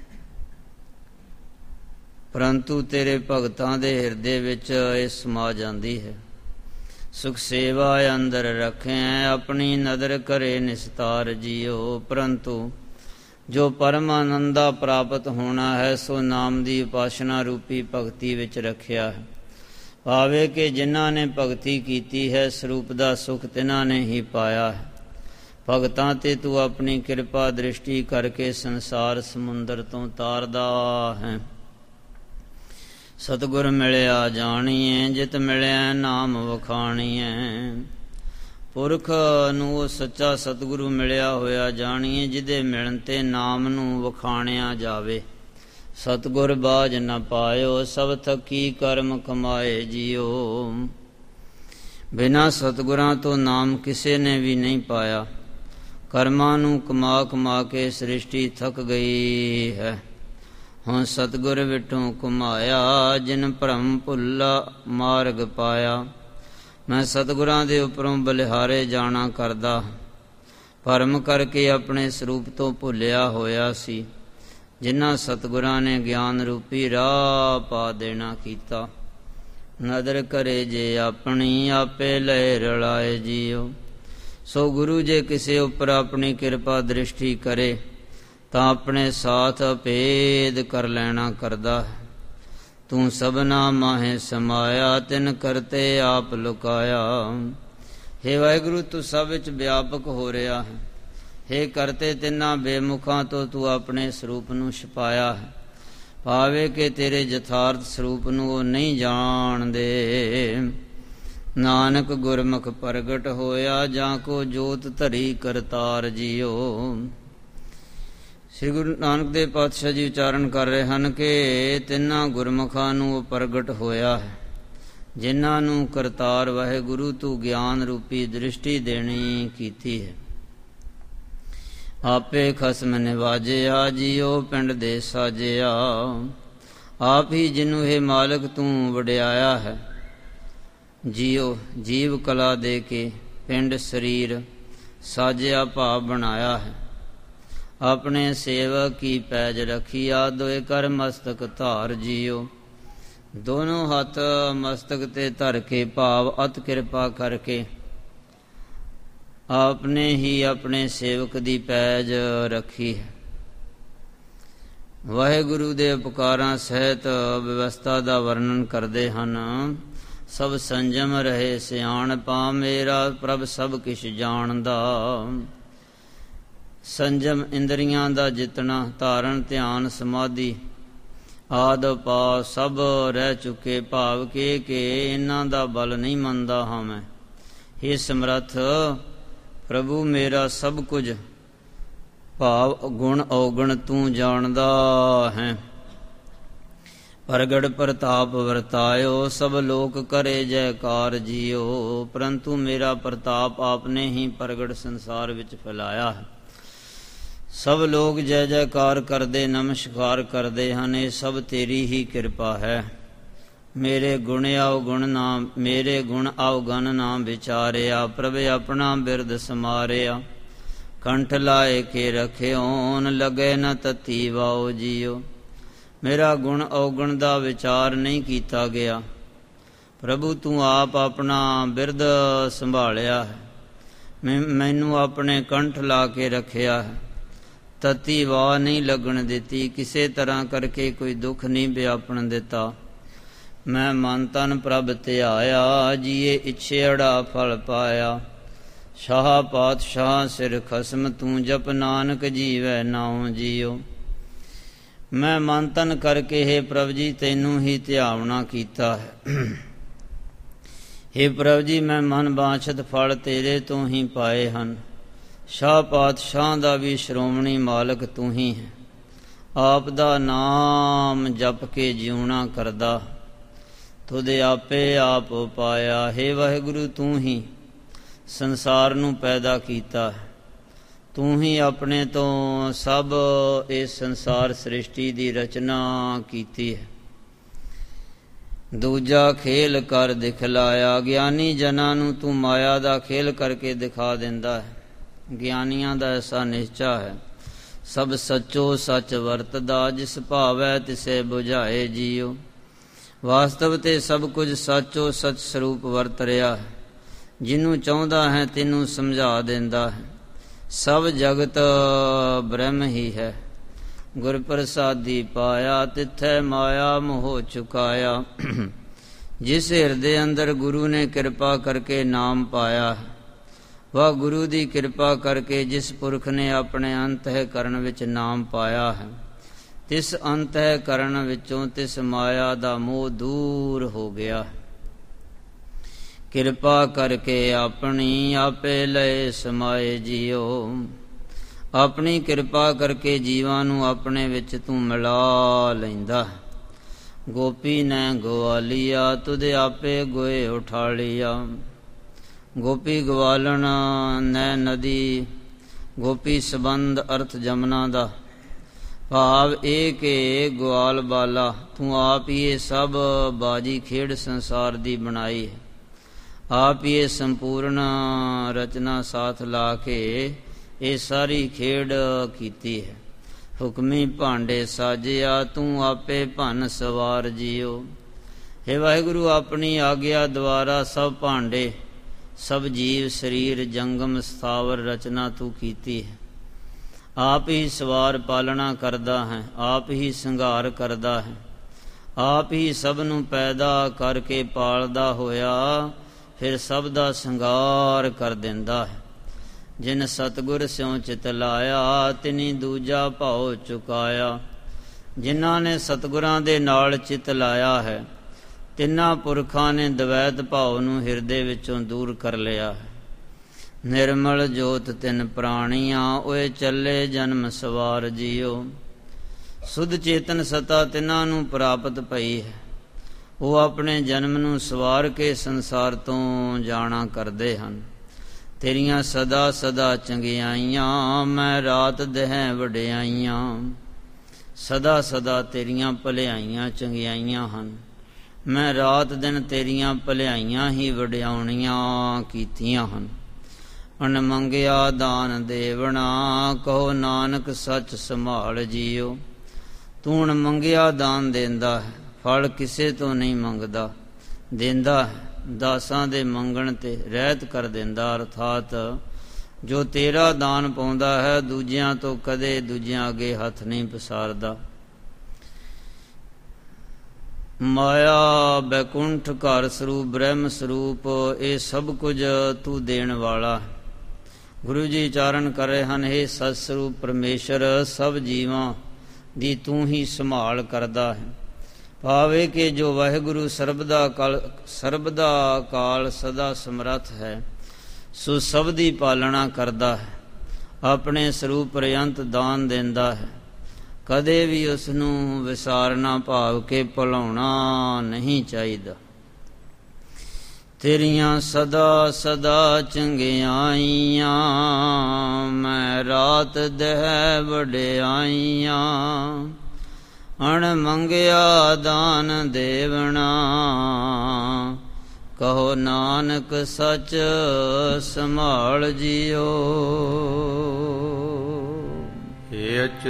ਪਰੰਤੂ ਤੇਰੇ ਭਗਤਾਂ ਦੇ ਹਿਰਦੇ ਵਿੱਚ ਇਹ ਸਮਾ ਜਾਂਦੀ ਹੈ। ਸੁਖ ਸੇਵਾ ਅੰਦਰ ਰੱਖਿਆ, ਆਪਣੀ ਨਦਰ ਕਰੇ ਨਿਸਤਾਰ ਜੀਓ। ਪਰੰਤੂ ਜੋ ਪਰਮ ਆਨੰਦਾ ਪ੍ਰਾਪਤ ਹੋਣਾ ਹੈ, ਸੋ ਨਾਮ ਦੀ ਉਪਾਸਨਾ ਰੂਪੀ ਭਗਤੀ ਵਿੱਚ ਰੱਖਿਆ ਹੈ। ਭਾਵੇਂ ਕਿ ਜਿਨ੍ਹਾਂ ਨੇ ਭਗਤੀ ਕੀਤੀ ਹੈ, ਸਰੂਪ ਦਾ ਸੁਖ ਤਿਨਾਂ ਨੇ ਹੀ ਪਾਇਆ ਹੈ। ਭਗਤਾਂ ਤੇ ਤੂੰ ਆਪਣੀ ਕਿਰਪਾ ਦ੍ਰਿਸ਼ਟੀ ਕਰਕੇ ਸੰਸਾਰ ਸਮੁੰਦਰ ਤੋਂ ਤਾਰਦਾ ਹੈ। ਸਤਿਗੁਰ ਮਿਲਿਆ ਜਾਣੀਏ, ਜਿਤ ਮਿਲਿਆ ਨਾਮ ਵਖਾਣੀਐ। ਪੁਰਖ ਨੂੰ ਉਹ ਸੱਚਾ ਸਤਿਗੁਰੂ ਮਿਲਿਆ ਹੋਇਆ ਜਾਣੀਏ, ਜਿਹਦੇ ਮਿਲਣ ਤੇ ਨਾਮ ਨੂੰ ਵਖਾਣਿਆ ਜਾਵੇ। ਸਤਿਗੁਰ ਬਾਝ ਨ ਪਾਇਓ, ਸਭ ਥਕੀ ਕਰਮ ਕਮਾਏ ਜੀਓ। ਬਿਨਾਂ ਸਤਿਗੁਰਾਂ ਤੋਂ ਨਾਮ ਕਿਸੇ ਨੇ ਵੀ ਨਹੀਂ ਪਾਇਆ। ਕਰਮਾਂ ਨੂੰ ਕਮਾ ਕਮਾ ਕੇ ਸ੍ਰਿਸ਼ਟੀ ਥੱਕ ਗਈ ਹੈ। ਹੁਣ ਸਤਿਗੁਰ ਵਿਟੋਂ ਘੁਮਾਇਆ, ਜਿਨ ਭਰਮ ਭੁੱਲਾ ਮਾਰਗ ਪਾਇਆ। ਮੈਂ ਸਤਿਗੁਰਾਂ ਦੇ ਉੱਪਰੋਂ ਬਲਿਹਾਰੇ ਜਾਣਾ ਕਰਦਾ, ਭਰਮ ਕਰਕੇ ਆਪਣੇ ਸਰੂਪ ਤੋਂ ਭੁੱਲਿਆ ਹੋਇਆ ਸੀ। ਜਿਨ੍ਹਾਂ ਸਤਿਗੁਰਾਂ ਨੇ ਗਿਆਨ ਰੂਪੀ ਰਾਹ ਪਾ ਦੇਣਾ ਕੀਤਾ। ਨਦਰ ਕਰੇ ਜੇ ਆਪਣੀ, ਆਪੇ ਲਏ ਰਲਾਏ ਜੀਓ। ਸੋ ਗੁਰੂ ਜੇ ਕਿਸੇ ਉੱਪਰ ਆਪਣੀ ਕਿਰਪਾ ਦ੍ਰਿਸ਼ਟੀ ਕਰੇ, ਤਾਂ ਆਪਣੇ ਸਾਥ ਅਭੇਦ ਕਰ ਲੈਣਾ ਕਰਦਾ ਹੈ। ਤੂੰ ਸਭਨਾ ਮਾਹੇ ਸਮਾਇਆ, ਤਿਨ ਕਰਤੇ ਆਪ ਲੁਕਾਇਆ। ਹੇ ਵਾਹਿਗੁਰੂ, ਤੂੰ ਸਭ ਵਿੱਚ ਵਿਆਪਕ ਹੋ ਰਿਹਾ ਹੈ। ਹੇ ਕਰਤੇ, ਤਿੰਨਾਂ ਬੇਮੁਖਾਂ ਤੋਂ ਤੂੰ ਆਪਣੇ ਸਰੂਪ ਨੂੰ ਛੁਪਾਇਆ ਹੈ। ਭਾਵੇਂ ਕਿ ਤੇਰੇ ਯਥਾਰਥ ਸਰੂਪ ਨੂੰ ਉਹ ਨਹੀਂ ਜਾਣਦੇ। ਨਾਨਕ ਗੁਰਮੁਖ ਪ੍ਰਗਟ ਹੋਇਆ, ਜਾਂ ਕੋ ਜੋਤ ਧਰੀ ਕਰਤਾਰ ਜੀਓ। ਸ੍ਰੀ ਗੁਰੂ ਨਾਨਕ ਦੇਵ ਪਾਤਸ਼ਾਹ ਜੀ ਉਚਾਰਨ ਕਰ ਰਹੇ ਹਨ ਕਿ ਤਿੰਨਾਂ ਗੁਰਮੁਖਾਂ ਨੂੰ ਉਹ ਪ੍ਰਗਟ ਹੋਇਆ ਹੈ, ਜਿਨ੍ਹਾਂ ਨੂੰ ਕਰਤਾਰ ਵਾਹਿਗੁਰੂ ਤੂੰ ਗਿਆਨ ਰੂਪੀ ਦ੍ਰਿਸ਼ਟੀ ਦੇਣੀ ਕੀਤੀ ਹੈ। ਆਪੇ ਖਸਮ ਨਿਵਾਜਿਆ, ਜੀਓ ਪਿੰਡ ਦੇ ਸਾਜਿਆ। ਆਪ ਹੀ ਜਿਹਨੂੰ ਇਹ ਮਾਲਕ ਤੂੰ ਵਡਿਆਇਆ ਹੈ। ਜੀਓ ਜੀਵ ਕਲਾ ਦੇ ਕੇ ਪਿੰਡ ਸਰੀਰ ਸਾਜਿਆ ਭਾਵ ਬਣਾਇਆ ਹੈ। ਆਪਣੇ ਸੇਵਕ ਕੀ ਪੈਜ ਰਖੀਆ, ਦੋਏ ਕਰ ਮਸਤਕ ਧਾਰ ਜੀਓ। ਦੋਨੋਂ ਹੱਥ ਮਸਤਕ ਤੇ ਧਰ ਕੇ ਭਾਵ ਅਤ ਕਿਰਪਾ ਕਰਕੇ ਆਪਨੇ ਹੀ ਆਪਣੇ ਸੇਵਕ ਦੀ ਪੈਜ ਰੱਖੀ ਹੈ। ਵਾਹਿਗੁਰੂ ਦੇ ਉਪਕਾਰਾਂ ਸਹਿਤ ਵਿਵਸਥਾ ਦਾ ਵਰਣਨ ਕਰਦੇ ਹਨ। ਸਭ ਸੰਜਮ ਰਹੇ ਸਿਆਣਪਾ, ਮੇਰਾ ਪ੍ਰਭ ਸਭ ਕਿਛ ਜਾਣਦਾ। ਸੰਜਮ ਇੰਦਰੀਆਂ ਦਾ ਜਿਤਨਾ, ਧਾਰਨ ਧਿਆਨ ਸਮਾਧੀ ਆਦ ਪਾ ਸਭ ਰਹਿ ਚੁੱਕੇ, ਭਾਵ ਕਿ ਇਹਨਾਂ ਦਾ ਬਲ ਨਹੀਂ ਮੰਨਦਾ ਹਾਂ ਮੈਂ। ਹੇ ਸਮਰੱਥ ਪ੍ਰਭੂ, ਮੇਰਾ ਸਭ ਕੁਝ ਭਾਵ ਗੁਣ ਔਗਣ ਤੂੰ ਜਾਣਦਾ ਹੈ। ਪ੍ਰਗਟ ਪ੍ਰਤਾਪ ਵਰਤਾਇਓ, ਸਭ ਲੋਕ ਕਰੇ ਜੈਕਾਰ ਜੀਓ। ਪਰੰਤੂ ਮੇਰਾ ਪ੍ਰਤਾਪ ਆਪਨੇ ਹੀ ਪ੍ਰਗਟ ਸੰਸਾਰ ਵਿੱਚ ਫੈਲਾਇਆ ਹੈ। ਸਭ ਲੋਕ ਜੈ ਜੈਕਾਰ ਕਰਦੇ, ਨਮਸਕਾਰ ਕਰਦੇ ਹਨ। ਇਹ ਸਭ ਤੇਰੀ ਹੀ ਕਿਰਪਾ ਹੈ। ਮੇਰੇ ਗੁਣ ਅਵਗੁਣ ਨਾਮ, ਮੇਰੇ ਗੁਣ ਅਵਗਨ ਨਾਮ ਵਿਚਾਰਿਆ। ਪ੍ਰਭ ਆਪਣਾ ਬਿਰਦ ਸਮਾਰਿਆ, ਕੰਠ ਲਾਏ ਕੇ ਰਖਿਓਨ, ਲਗੇ ਨ ਤਤੀ ਵਾਓ ਜੀਓ। ਮੇਰਾ ਗੁਣ ਔਗਣ ਦਾ ਵਿਚਾਰ ਨਹੀਂ ਕੀਤਾ ਗਿਆ। ਪ੍ਰਭੂ ਤੂੰ ਆਪ ਆਪਣਾ ਬਿਰਦ ਸੰਭਾਲਿਆ ਹੈ। ਮੈਨੂੰ ਆਪਣੇ ਕੰਠ ਲਾ ਕੇ ਰੱਖਿਆ ਹੈ। ਤਤੀ ਵਾਹ ਨਹੀਂ ਲੱਗਣ ਦਿੱਤੀ, ਕਿਸੇ ਤਰ੍ਹਾਂ ਕਰਕੇ ਕੋਈ ਦੁੱਖ ਨਹੀਂ ਵਿਆਪਣ ਦਿੱਤਾ। ਮੈਂ ਮਨ ਤਨ ਪ੍ਰਭ ਧਿਆਇਆ, ਜੀਏ ਇੱਛੇੜਾ ਫਲ ਪਾਇਆ। ਸ਼ਾਹ ਪਾਤਸ਼ਾਹ ਸਿਰ ਖਸਮ, ਤੂੰ ਜਪ ਨਾਨਕ ਜੀਵੈ ਨਾਉ ਜੀਓ। ਮੈਂ ਮਨ ਤਨ ਕਰਕੇ ਹੇ ਪ੍ਰਭ ਜੀ ਤੈਨੂੰ ਹੀ ਧਿਆਵਣਾ ਕੀਤਾ ਹੈ। ਹੇ ਪ੍ਰਭ ਜੀ, ਮੈਂ ਮਨ ਬਾਛਤ ਫਲ ਤੇਰੇ ਤੋਂ ਹੀ ਪਾਏ ਹਨ। ਸ਼ਾਹ ਪਾਤਸ਼ਾਹ ਦਾ ਵੀ ਸ਼੍ਰੋਮਣੀ ਮਾਲਕ ਤੂੰ ਹੀ ਹੈ। ਆਪ ਦਾ ਨਾਮ ਜਪ ਕੇ ਜਿਉਣਾ ਕਰਦਾ, ਤੁਦੇ ਆਪੇ ਆਪ ਪਾਇਆ। ਹੇ ਵਾਹਿਗੁਰੂ, ਤੂੰ ਹੀ ਸੰਸਾਰ ਨੂੰ ਪੈਦਾ ਕੀਤਾ ਹੈ। ਤੂੰ ਹੀ ਆਪਣੇ ਤੋਂ ਸਭ ਇਸ ਸੰਸਾਰ ਸ੍ਰਿਸ਼ਟੀ ਦੀ ਰਚਨਾ ਕੀਤੀ ਹੈ। ਦੂਜਾ ਖੇਲ ਕਰ ਦਿਖਲਾਇਆ, ਗਿਆਨੀ ਜਨਾਂ ਨੂੰ ਤੂੰ ਮਾਇਆ ਦਾ ਖੇਲ ਕਰਕੇ ਦਿਖਾ ਦਿੰਦਾ ਹੈ। ਗਿਆਨੀਆਂ ਦਾ ਐਸਾ ਨਿਸ਼ਚਾ ਹੈ, ਸਭ ਸੱਚੋ ਸੱਚ ਵਰਤਦਾ, ਜਿਸ ਭਾਵੈ ਤਿਸੇ ਬੁਝਾਏ ਜੀਓ। ਵਾਸਤਵ ਤੇ ਸਭ ਕੁਝ ਸੱਚੋ ਸੱਚ ਸਰੂਪ ਵਰਤ ਰਿਹਾ ਹੈ। ਜਿਹਨੂੰ ਚਾਹੁੰਦਾ ਹੈ ਤੈਨੂੰ ਸਮਝਾ ਦਿੰਦਾ ਹੈ। ਸਭ ਜਗਤ ਬ੍ਰਹਮ ਹੀ ਹੈ। ਗੁਰ ਪ੍ਰਸਾਦੀ ਪਾਇਆ, ਤਿੱਥੈ ਮਾਇਆ ਮੋਹ ਚੁਕਾਇਆ। ਜਿਸ ਹਿਰਦੇ ਅੰਦਰ ਗੁਰੂ ਨੇ ਕਿਰਪਾ ਕਰਕੇ ਨਾਮ ਪਾਇਆ, ਵਹ ਗੁਰੂ ਦੀ ਕਿਰਪਾ ਕਰਕੇ ਜਿਸ ਪੁਰਖ ਨੇ ਆਪਣੇ ਅੰਤఃਕਰਣ ਵਿੱਚ ਨਾਮ ਪਾਇਆ ਹੈ, ਤਿਸ ਅੰਤঃਕਰਣ ਵਿੱਚੋਂ ਤਿਸ ਮਾਇਆ ਦਾ ਮੋਹ ਦੂਰ ਹੋ ਗਿਆ। ਕਿਰਪਾ ਕਰਕੇ ਆਪਣੀ ਆਪੇ ਲਏ ਸਮਾਏ ਜੀਓ। ਆਪਣੀ ਕਿਰਪਾ ਕਰਕੇ ਜੀਵਾਂ ਨੂੰ ਆਪਣੇ ਵਿੱਚ ਤੂੰ ਮਿਲਾ ਲੈਂਦਾ। ਗੋਪੀ ਨੇ ਗਵਾਲੀਆ, ਤੁਧ ਆਪੇ ਗੋਏ ਉਠਾਲੀਆ। ਗੋਪੀ ਗਵਾਲਣ ਨੈ ਨਦੀ, ਗੋਪੀ ਸਬੰਧ ਅਰਥ ਜਮਨਾ ਦਾ ਭਾਵ ਇਹ ਕਿ ਗਵਾਲ ਬਾਲਾ ਤੂੰ ਆਪ ਹੀ ਇਹ ਸਭ ਬਾਜੀ ਖੇਡ ਸੰਸਾਰ ਦੀ ਬਣਾਈ ਹੈ। ਆਪ ਹੀ ਇਹ ਸੰਪੂਰਨ ਰਚਨਾ ਸਾਥ ਲਾ ਕੇ ਇਹ ਸਾਰੀ ਖੇਡ ਕੀਤੀ ਹੈ। ਹੁਕਮੀ ਭਾਂਡੇ ਸਾਜਿਆ, ਤੂੰ ਆਪੇ ਭੰਨ ਸਵਾਰ ਜੀਓ। ਹੇ ਵਾਹਿਗੁਰੂ, ਆਪਣੀ ਆਗਿਆ ਦੁਆਰਾ ਸਭ ਭਾਂਡੇ, ਸਭ ਜੀਵ ਸਰੀਰ, ਜੰਗਮ ਸਥਾਵਰ ਰਚਨਾ ਤੂੰ ਕੀਤੀ ਹੈ। ਆਪ ਹੀ ਸਵਾਰ ਪਾਲਣਾ ਕਰਦਾ ਹੈ, ਆਪ ਹੀ ਸੰਘਾਰ ਕਰਦਾ ਹੈ, ਆਪ ਹੀ ਸਭ ਨੂੰ ਪੈਦਾ ਕਰਕੇ ਪਾਲਦਾ ਹੋਇਆ ਫਿਰ ਸਭ ਦਾ ਸੰਘਾਰ ਕਰ ਦਿੰਦਾ ਹੈ। ਜਿਨ ਸਤਿਗੁਰ ਸਿਉ ਚਿਤ ਲਾਇਆ, ਤਿਨੀ ਦੂਜਾ ਭਾਉ ਚੁਕਾਇਆ। ਜਿਨ੍ਹਾਂ ਨੇ ਸਤਿਗੁਰਾਂ ਦੇ ਨਾਲ ਚਿਤ ਲਾਇਆ ਹੈ, ਤਿੰਨਾਂ ਪੁਰਖਾਂ ਨੇ ਦਵੈਤ ਭਾਵ ਨੂੰ ਹਿਰਦੇ ਵਿੱਚੋਂ ਦੂਰ ਕਰ ਲਿਆ ਹੈ। ਨਿਰਮਲ ਜੋਤ ਤਿੰਨ ਪ੍ਰਾਣੀਆਂ, ਓਏ ਚੱਲੇ ਜਨਮ ਸਵਾਰ ਜੀਓ। ਸੁਧ ਚੇਤਨ ਸਤਾ ਤਿੰਨਾਂ ਨੂੰ ਪ੍ਰਾਪਤ ਪਈ ਹੈ। ਉਹ ਆਪਣੇ ਜਨਮ ਨੂੰ ਸਵਾਰ ਕੇ ਸੰਸਾਰ ਤੋਂ ਜਾਣਾ ਕਰਦੇ ਹਨ। ਤੇਰੀਆਂ ਸਦਾ ਸਦਾ ਚੰਗਿਆਈਆਂ, ਮੈਂ ਰਾਤ ਦਹਿ ਵਡਿਆਈਆਂ। ਸਦਾ ਸਦਾ ਤੇਰੀਆਂ ਭਲਾਈਆਂ ਚੰਗਿਆਈਆਂ ਹਨ। ਮੈਂ ਰਾਤ ਦਿਨ ਤੇਰੀਆਂ ਭਲਾਈਆਂ ਹੀ ਵਡਿਆਉਣੀਆਂ ਕੀਤੀਆਂ ਹਨ। ਅਣਮੰਗਿਆ ਦਾਨ ਦੇਵਣਾ, ਕਹੋ ਨਾਨਕ ਸੱਚ ਸੰਭਾਲ ਜੀਓ। ਤੂੰ ਅਣਮੰਗਿਆ ਦਾਨ ਦਿੰਦਾ ਹੈ, ਫਲ ਕਿਸੇ ਤੋਂ ਨਹੀਂ ਮੰਗਦਾ, ਦਿੰਦਾ ਹੈ। ਦਾਸਾਂ ਦੇ ਮੰਗਣ ਤੇ ਰਹਿਤ ਕਰ ਦਿੰਦਾ। ਅਰਥਾਤ ਜੋ ਤੇਰਾ ਦਾਨ ਪਾਉਂਦਾ ਹੈ, ਦੂਜਿਆਂ ਤੋਂ ਕਦੇ ਦੂਜਿਆਂ ਅੱਗੇ ਹੱਥ ਨਹੀਂ ਪਸਾਰਦਾ। ਮਾਇਆ ਬੈਕੁੰਠ ਘਰ ਸਰੂਪ ਬ੍ਰਹਮ ਸਰੂਪ, ਇਹ ਸਭ ਕੁਝ ਤੂੰ ਦੇਣ ਵਾਲਾ ਹੈ। ਗੁਰੂ ਜੀ ਉਚਾਰਨ ਕਰ ਰਹੇ ਹਨ, ਇਹ ਸਤ ਸਰੂਪ ਪਰਮੇਸ਼ਰ ਸਭ ਜੀਵਾਂ ਦੀ ਤੂੰ ਹੀ ਸੰਭਾਲ ਕਰਦਾ ਹੈ। ਭਾਵੇਂ ਕਿ ਜੋ ਵਾਹਿਗੁਰੂ ਸਰਬਦਾ ਕਾਲ ਸਦਾ ਸਮਰੱਥ ਹੈ, ਸੋ ਸਭ ਦੀ ਪਾਲਣਾ ਕਰਦਾ ਹੈ। ਆਪਣੇ ਸਰੂਪ ਪਰਯੰਤ ਦਾਨ ਦਿੰਦਾ ਹੈ। ਕਦੇ ਵੀ ਉਸ ਨੂੰ ਵਿਸਾਰਨਾ ਭਾਵ ਕੇ ਭੁਲਾਉਣਾ ਨਹੀਂ ਚਾਹੀਦਾ। ਤੇਰੀਆਂ ਸਦਾ ਸਦਾ ਚੰਗਿਆਈਆਂ, ਮੈਂ ਰਾਤ ਦਹਿ ਵਡਿਆਈਆਂ। ਅਣਮੰਗਿਆ ਦਾਨ ਦੇਵਣਾ, ਕਹੋ ਨਾਨਕ ਸੱਚ ਸੰਭਾਲ ਜੀਓ।